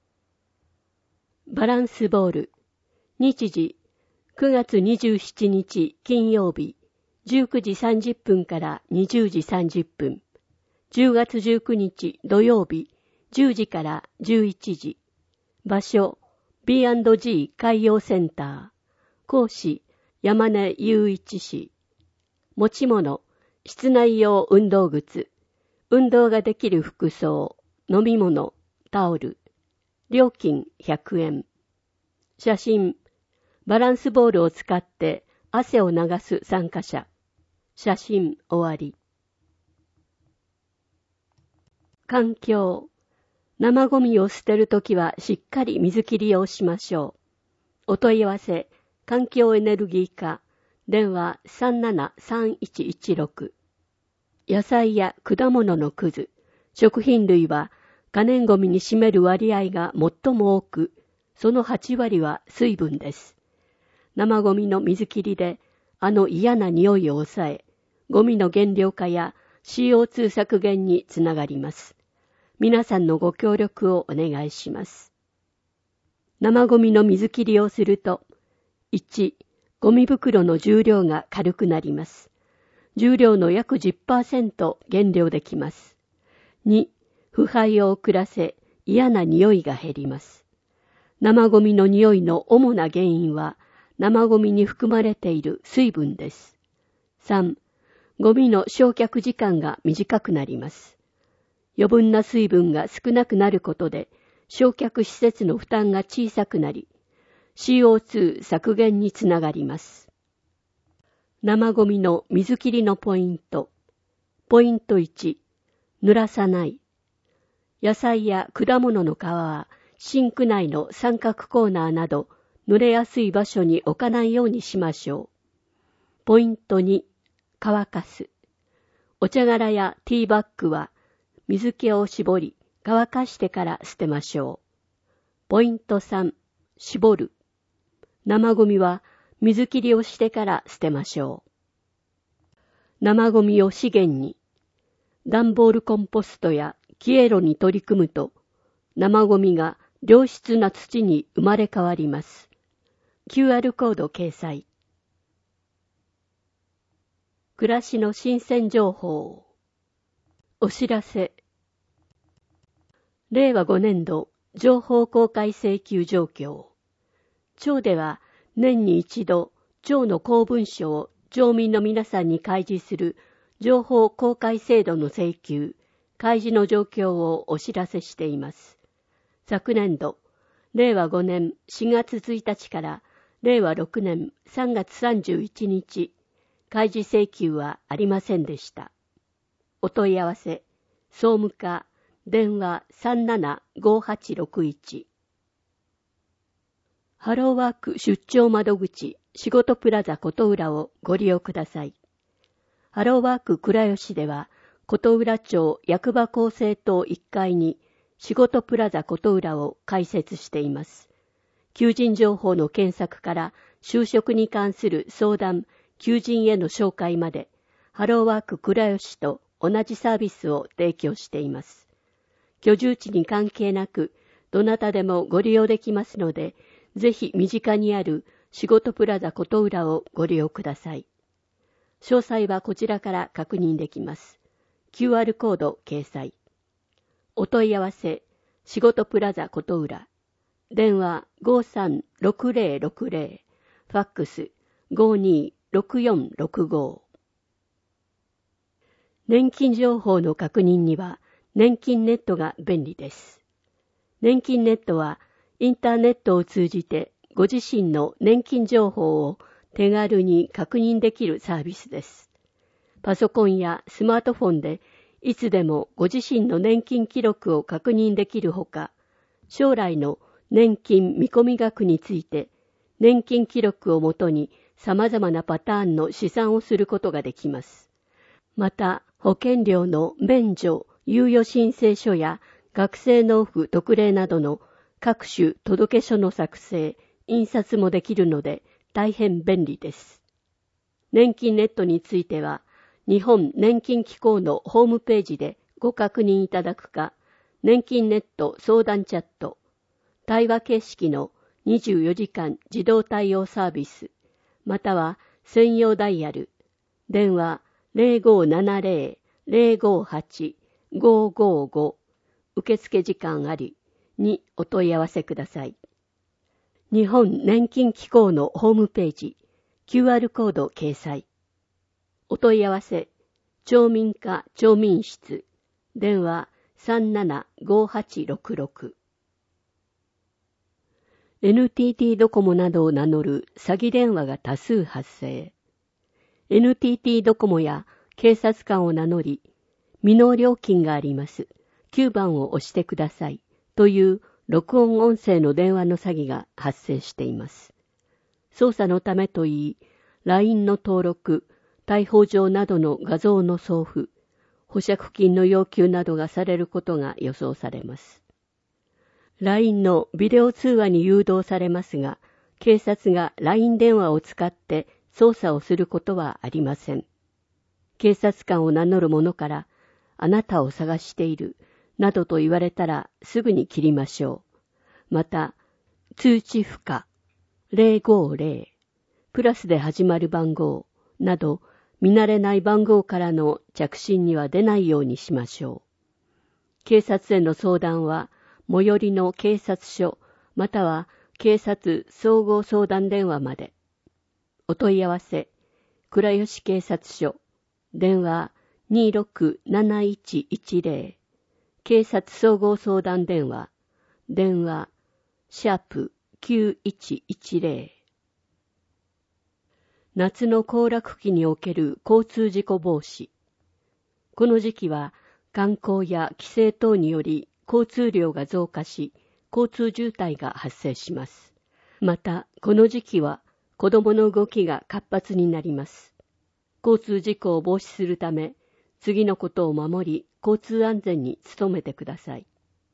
S4: バランスボール。日時、くがつにじゅうしちにち金曜日、じゅうくじさんじゅっぷんからにじゅうじさんじゅっぷん。じゅうがつじゅうくにち土曜日、じゅうじからじゅういちじ。場所、ビーアンドジー 海洋センター。講師、山根雄一氏。持ち物、室内用運動靴。運動ができる服装、飲み物、タオル。料金ひゃくえん。写真、バランスボールを使って汗を流す参加者。写真終わり。環境。生ゴミを捨てるときはしっかり水切りをしましょう。お問い合わせ、環境エネルギー課、電話さんななさんいちいちろく。野菜や果物のくず、食品類は可燃ゴミに占める割合が最も多く、そのはちわりは水分です。生ゴミの水切りで、あの嫌な匂いを抑え、ゴミの減量化や シーオーツー 削減につながります。皆さんのご協力をお願いします。生ゴミの水切りをすると、いち、ゴミ袋の重量が軽くなります。重量の約 じゅっパーセント 減量できます。に、腐敗を遅らせ、嫌な匂いが減ります。 生ゴミの匂いの主な原因は、生ゴミに含まれている水分です。さん、ゴミの焼却時間が短くなります。余分な水分が少なくなることで、焼却施設の負担が小さくなり、シーオーツー 削減につながります。生ゴミの水切りのポイント。ポイントいち、濡らさない。野菜や果物の皮は、シンク内の三角コーナーなど、濡れやすい場所に置かないようにしましょう。ポイントに、乾かす。お茶殻やティーバッグは、水気を絞り、乾かしてから捨てましょう。ポイントさん、絞る。生ゴミは水切りをしてから捨てましょう。生ゴミを資源に、段ボールコンポストやキエロに取り組むと、生ゴミが良質な土に生まれ変わります。キューアール コード掲載。暮らしの新鮮情報。お知らせ。れいわごねんど情報公開請求状況。町では年に一度、町の公文書を町民の皆さんに開示する情報公開制度の請求、開示の状況をお知らせしています。昨年度、れいわごねんしがつついたちかられいわろくねんさんがつさんじゅういちにち、開示請求はありませんでした。お問い合わせ、総務課、電話 さんななごはちろくいち。ハローワーク出張窓口仕事プラザ琴浦をご利用ください。ハローワーク倉吉では、琴浦町役場構成棟いっかいに仕事プラザ琴浦を開設しています。求人情報の検索から就職に関する相談、求人への紹介まで、ハローワーク倉吉と同じサービスを提供しています。居住地に関係なく、どなたでもご利用できますので、ぜひ身近にある仕事プラザ琴浦をご利用ください。詳細はこちらから確認できます。キューアール コード掲載。お問い合わせ、仕事プラザ琴浦。電話 ごさんろくぜろろくぜろ、ファックス ごにーろくよんろくご。年金情報の確認には年金ネットが便利です。年金ネットはインターネットを通じてご自身の年金情報を手軽に確認できるサービスです。パソコンやスマートフォンでいつでもご自身の年金記録を確認できるほか、将来の年金見込み額について年金記録をもとに様々なパターンの試算をすることができます。また、保険料の免除、猶予申請書や学生納付特例などの各種届書の作成、印刷もできるので大変便利です。年金ネットについては、日本年金機構のホームページでご確認いただくか、年金ネット相談チャット、対話形式のにじゅうよじかん自動対応サービス、または専用ダイヤル、電話 ゼロごーななゼロ ゼロごーはち ごーごーご、受付時間ありにお問い合わせください。日本年金機構のホームページ、キューアール コード掲載。お問い合わせ、町民課町民室、電話 さんななごはちろくろく。エヌティーティー ドコモなどを名乗る詐欺電話が多数発生。エヌティーティー ドコモや警察官を名乗り、未納料金があります。きゅうばんを押してください。という録音音声の電話の詐欺が発生しています。捜査のためといい、ライン の登録、逮捕状などの画像の送付、保釈金の要求などがされることが予想されます。ライン のビデオ通話に誘導されますが、警察が ライン 電話を使って捜査をすることはありません。警察官を名乗る者から、あなたを探している、などと言われたらすぐに切りましょう。また、通知不可、ゼロごーゼロ、プラスで始まる番号、など、見慣れない番号からの着信には出ないようにしましょう。警察への相談は、最寄りの警察署、 または警察総合相談電話まで。お問い合わせ、倉吉警察署、電話 にーろくなないちいちゼロ、警察総合相談電話、電話、シャープきゅういちいちゼロ。夏の行楽期における交通事故防止。この時期は観光や帰省等により交通量が増加し、交通渋滞が発生します。また、この時期は子供の動きが活発になります。交通事故を防止するため、次のことを守り、交通安全に努めてください。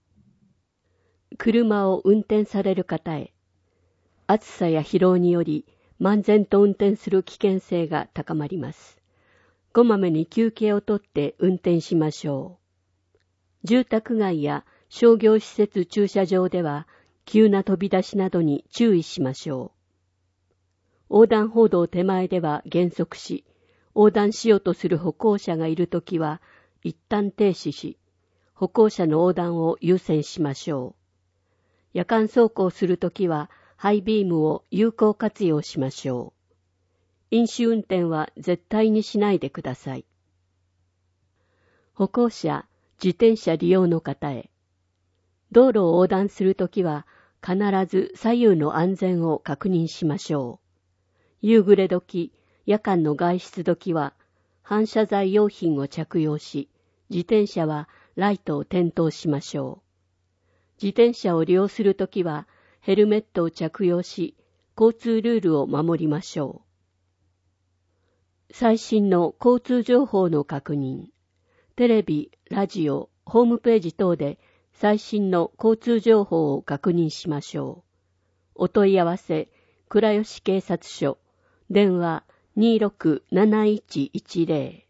S4: 車を運転される方へ、暑さや疲労により、漫然と運転する危険性が高まります。こまめに休憩をとって運転しましょう。住宅街や商業施設駐車場では、急な飛び出しなどに注意しましょう。横断歩道手前では減速し、横断しようとする歩行者がいるときは、一旦停止し、歩行者の横断を優先しましょう。夜間走行するときは、ハイビームを有効活用しましょう。飲酒運転は絶対にしないでください。歩行者、自転車利用の方へ。道路を横断するときは必ず左右の安全を確認しましょう。夕暮れ時、夜間の外出時は反射材用品を着用し、自転車はライトを点灯しましょう。自転車を利用するときはヘルメットを着用し、交通ルールを守りましょう。最新の交通情報の確認。テレビ、ラジオ、ホームページ等で最新の交通情報を確認しましょう。お問い合わせ、倉吉警察署、電話 にーろくなないちいちゼ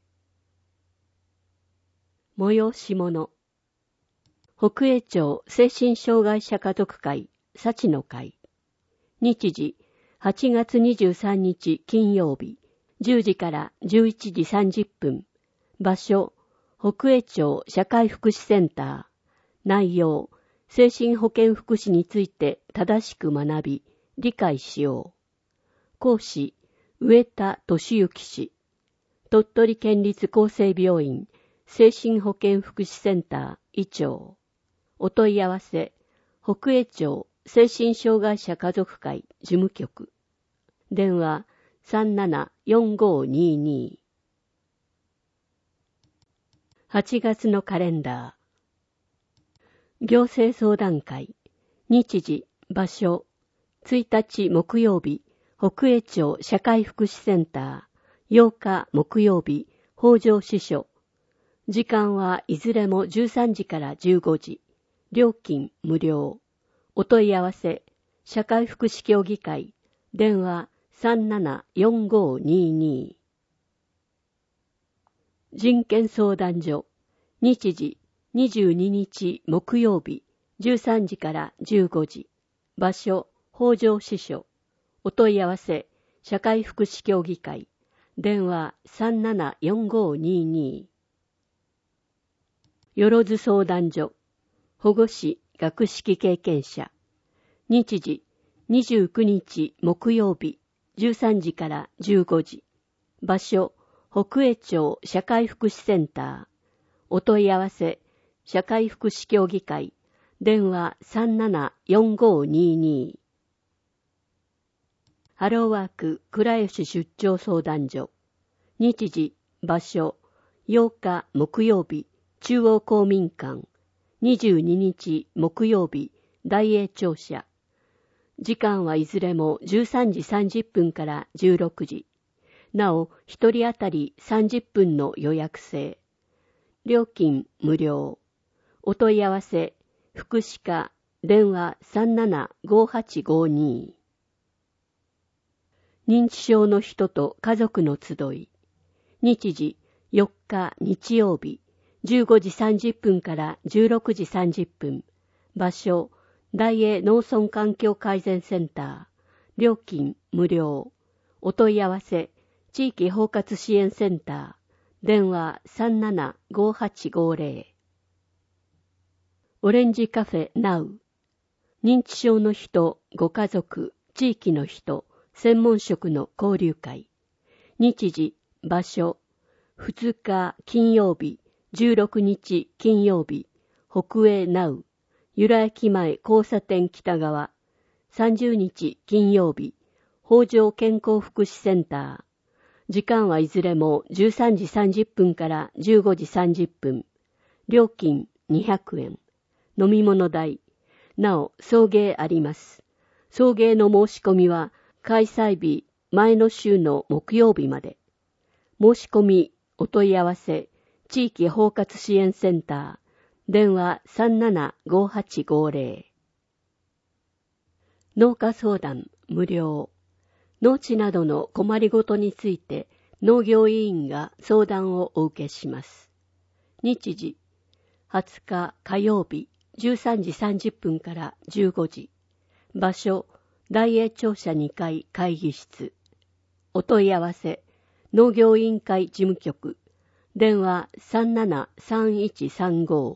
S4: ロ。催し物。北栄町精神障害者家族会幸の会。日時はちがつにじゅうさんにち金曜日じゅうじからじゅういちじさんじゅっぷん。場所北栄町社会福祉センター。内容精神保健福祉について正しく学び理解しよう。講師上田俊之氏。鳥取県立厚生病院精神保健福祉センター医長。お問い合わせ北栄町精神障害者家族会事務局。電話 さんななよんごにに。はちがつのカレンダー。行政相談会。日時、場所。ついたち木曜日、北栄町社会福祉センター。ようか木曜日、北条支所。時間はいずれもじゅうさんじからじゅうごじ。料金無料。お問い合わせ、社会福祉協議会、電話 さんななよんごにに。人権相談所、日時にじゅうににち木曜日、じゅうさんじからじゅうごじ。場所、北条支所。お問い合わせ、社会福祉協議会、電話 さんななよんごにに。よろず相談所、保護司学識経験者。日時にじゅうくにち木曜日じゅうさんじからじゅうごじ。場所北栄町社会福祉センター。お問い合わせ社会福祉協議会。電話 さんななよんごにに。ハローワーク倉吉出張相談所。日時場所ようか木曜日中央公民館。にじゅうににち木曜日大栄庁舎。時間はいずれもじゅうさんじさんじゅっぷんからじゅうろくじ。なお、一人当たりさんじゅっぷんの予約制。料金無料。お問い合わせ、福祉課、電話 さんななごはちごに。認知症の人と家族の集い。日時よっか日曜日。じゅうごじさんじゅっぷんからじゅうろくじさんじゅっぷん。場所、大栄農村環境改善センター。料金無料。お問い合わせ、地域包括支援センター。電話 さんななごはちごゼロ。オレンジカフェナウ。 認知症の人、ご家族、地域の人、専門職の交流会。日時、場所、ふつか金曜日、じゅうろくにち金曜日、北営ナウ、由良駅前交差点北側、さんじゅうにち金曜日、北条健康福祉センター。時間はいずれもじゅうさんじさんじゅっぷんからじゅうごじさんじゅっぷん。料金にひゃくえん。飲み物代。なお、送迎あります。送迎の申し込みは、開催日前の週の木曜日まで。申し込み、お問い合わせ、地域包括支援センター、電話 さんななごはちごぜろ。農家相談無料。農地などの困りごとについて農業委員が相談をお受けします。日時、はつか火曜日、じゅうさんじさんじゅっぷんからじゅうごじ。場所、大営庁舎にかい会議室。お問い合わせ、農業委員会事務局。電話 さんななさんいちさんご。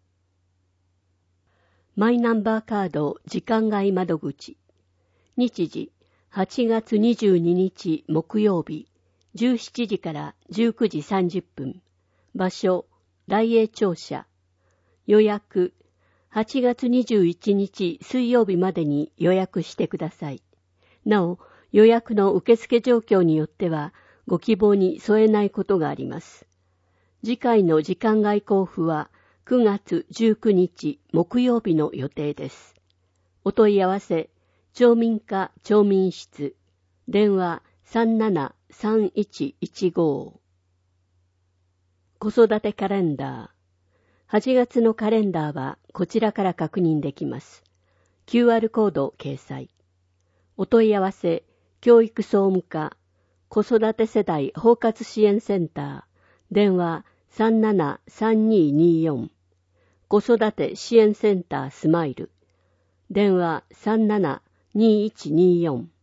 S4: マイナンバーカード時間外窓口。日時、はちがつにじゅうににち木曜日、じゅうしちじからじゅうくじさんじゅっぷん。場所、大営庁舎。予約、はちがつにじゅういちにち水曜日までに予約してください。なお、予約の受付状況によっては、ご希望に添えないことがあります。次回の時間外交付はくがつじゅうくにち木曜日の予定です。お問い合わせ、町民課町民室、電話 さんななさんいちいちご。子育てカレンダー。はちがつのカレンダーはこちらから確認できます。キューアール コード掲載。お問い合わせ、教育総務課、子育て世代包括支援センター、電話 さんななさんにによん。子育て支援センタースマイル、電話 さんななにいちによん。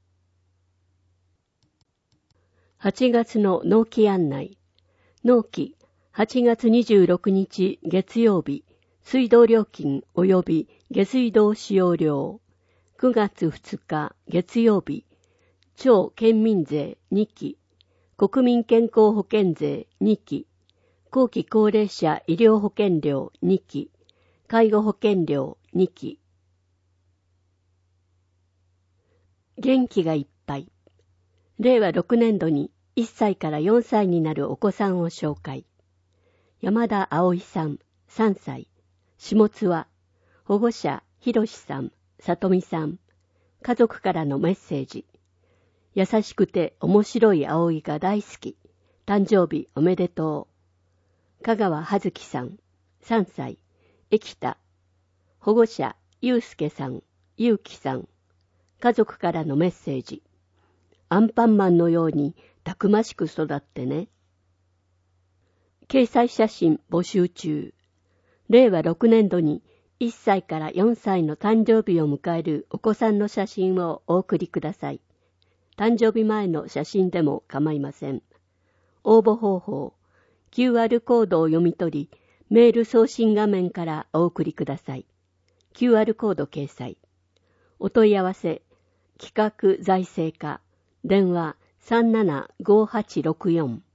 S4: はちがつの納期案内。納期、はちがつにじゅうろくにち月曜日、水道料金及び下水道使用料。くがつふつか月曜日、町県民税にき、国民健康保険税にき、後期高齢者医療保険料にき、介護保険料にき。元気がいっぱい。れいわろくねんどにいっさいからよんさいになるお子さんを紹介。山田葵さん、さんさい。下津は、保護者、ひろしさん、さとみさん。家族からのメッセージ。優しくて面白い葵が大好き。誕生日おめでとう。香川葉月さん、さんさい。駅田。保護者、ゆうすけさん、ゆうきさん。家族からのメッセージ。アンパンマンのようにたくましく育ってね。掲載写真募集中。れいわろくねんどにいっさいからよんさいの誕生日を迎えるお子さんの写真をお送りください。誕生日前の写真でも構いません。応募方法、キューアール コードを読み取り、メール送信画面からお送りください。キューアール コード掲載。お問い合わせ、企画財政課、電話 さんななごはちろくよん。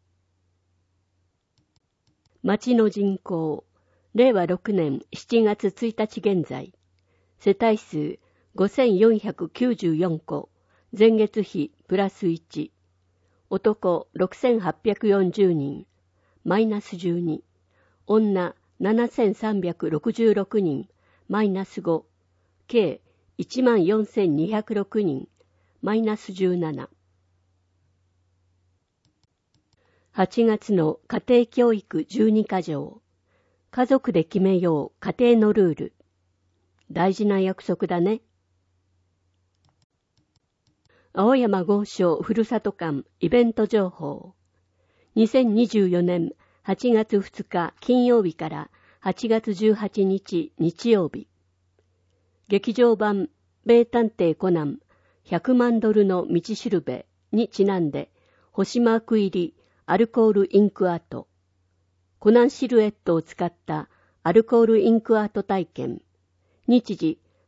S4: 町の人口、れいわろくねんしちがつついたち現在、世帯数ごせんよんひゃくきゅうじゅうよんこ、前月比プラスいち、男ろくせんはっぴゃくよんじゅうにん、マイナスじゅうに、女ななせんさんびゃくろくじゅうろくにん、マイナスご、計いちまんよんせんにひゃくろくにん、マイナスじゅうなな。はちがつの家庭教育じゅうにかじょう。家族で決めよう家庭のルール。大事な約束だね。青山豪商ふるさと館イベント情報。にせんにじゅうよねんはちがつふつか金曜日からはちがつじゅうはちにち日曜日。劇場版名探偵コナンひゃくまんドルの道しるべにちなんで星マーク入りアルコールインクアート。コナンシルエットを使ったアルコールインクアート体験。日時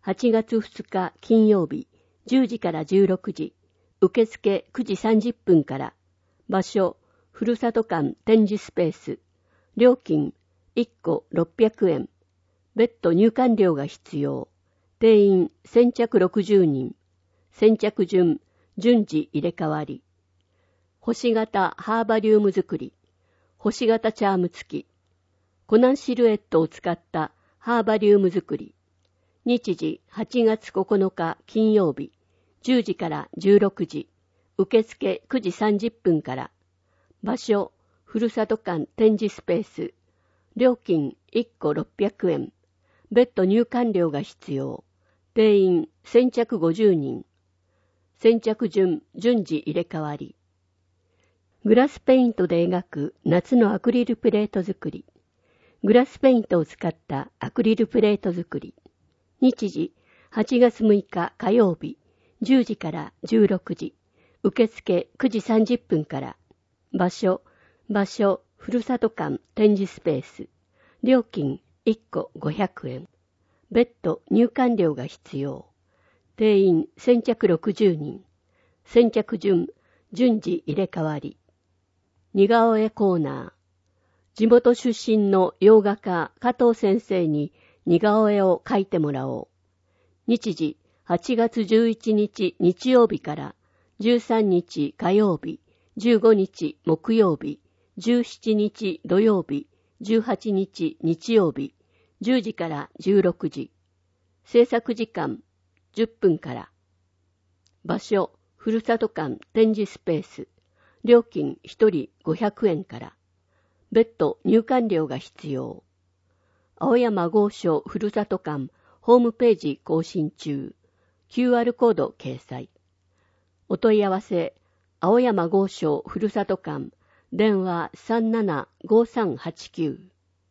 S4: はちがつふつか金曜日じゅうじからじゅうろくじ、受付くじさんじゅっぷんから、場所、ふるさと館展示スペース、料金いっころっぴゃくえん、別途入館料が必要、定員先着ろくじゅうにん、先着順、順次入れ替わり、星型ハーバリウム作り、星型チャーム付き、コナンシルエットを使ったハーバリウム作り、日時はちがつここのか金曜日、じゅうじからじゅうろくじ、受付くじさんじゅっぷんから、場所、ふるさと館展示スペース、料金いっころっぴゃくえん、別途入館料が必要、定員先着ごじゅうにん、先着順、順次入れ替わり、グラスペイントで描く夏のアクリルプレート作り、グラスペイントを使ったアクリルプレート作り、日時はちがつむいか火曜日、じゅうじからじゅうろくじ、受付くじさんじゅっぷんから、場所、場所、ふるさと館展示スペース、料金いっこごひゃくえん、別途入館料が必要、定員先着ろくじゅうにん、先着順、順次入れ替わり、似顔絵コーナー、地元出身の洋画家加藤先生に似顔絵を描いてもらおう。日時はちがつじゅういちにち日曜日からじゅうさんにち火曜日、じゅうごにち木曜日、じゅうしちにち土曜日、じゅうはちにち日曜日、じゅうじからじゅうろくじ、制作時間じゅっぷんから、場所、ふるさと館展示スペース、料金ひとりごひゃくえんから、別途入館料が必要。青山豪商ふるさと館ホームページ更新中。キューアール コード掲載。お問い合わせ、青山豪商ふるさと館、電話 さんななごさんはちきゅう。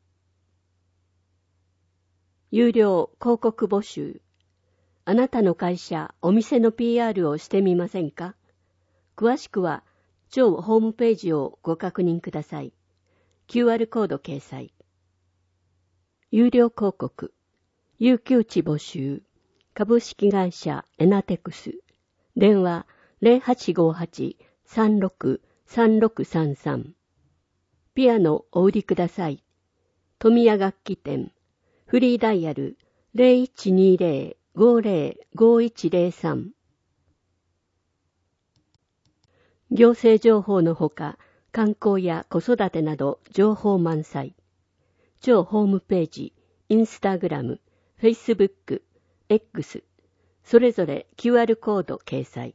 S4: 有料広告募集。あなたの会社、お店の ピーアール をしてみませんか？詳しくは、超ホームページをご確認ください。キューアール コード掲載。有料広告。有給地募集。株式会社エナテクス。電話 ゼロはちごはち さんろく さんろくさんさん。ピアノお売りください。富谷楽器店。フリーダイヤル ゼロいちにゼロ ごゼロ ごいちゼロさん。行政情報のほか、観光や子育てなど情報満載。超ホームページ、インスタグラム、フェイスブック、X、それぞれ キューアール コード掲載。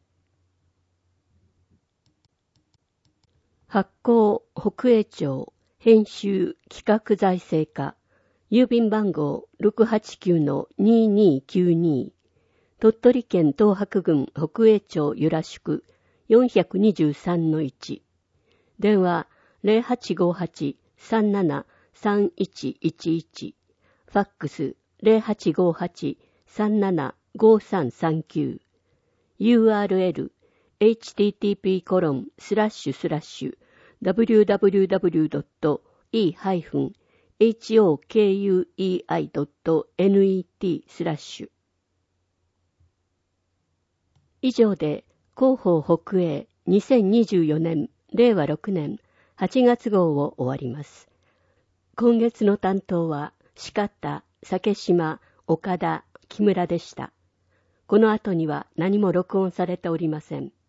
S4: 発行、北栄町、編集、企画財政課、郵便番号 ろくはちきゅうのににきゅうに、鳥取県東博郡北栄町由良宿 よんにさんのいち、電話 ゼロはちごはち さんなな さんいちいちいち、ファックス ゼロはちごはち さんなな ごさんさんきゅう、ユーアールエル エイチティーティーピーコロンスラッシュスラッシュ ダブリューダブリューダブリュードットイーハイフンエイチオーケーユーイーアイドットネット スラッシュ。以上で広報北栄にせんにじゅうよねんれいわろくねんはちがつ号を終わります。今月の担当は四方、酒島、岡田、木村でした。この後には何も録音されておりません。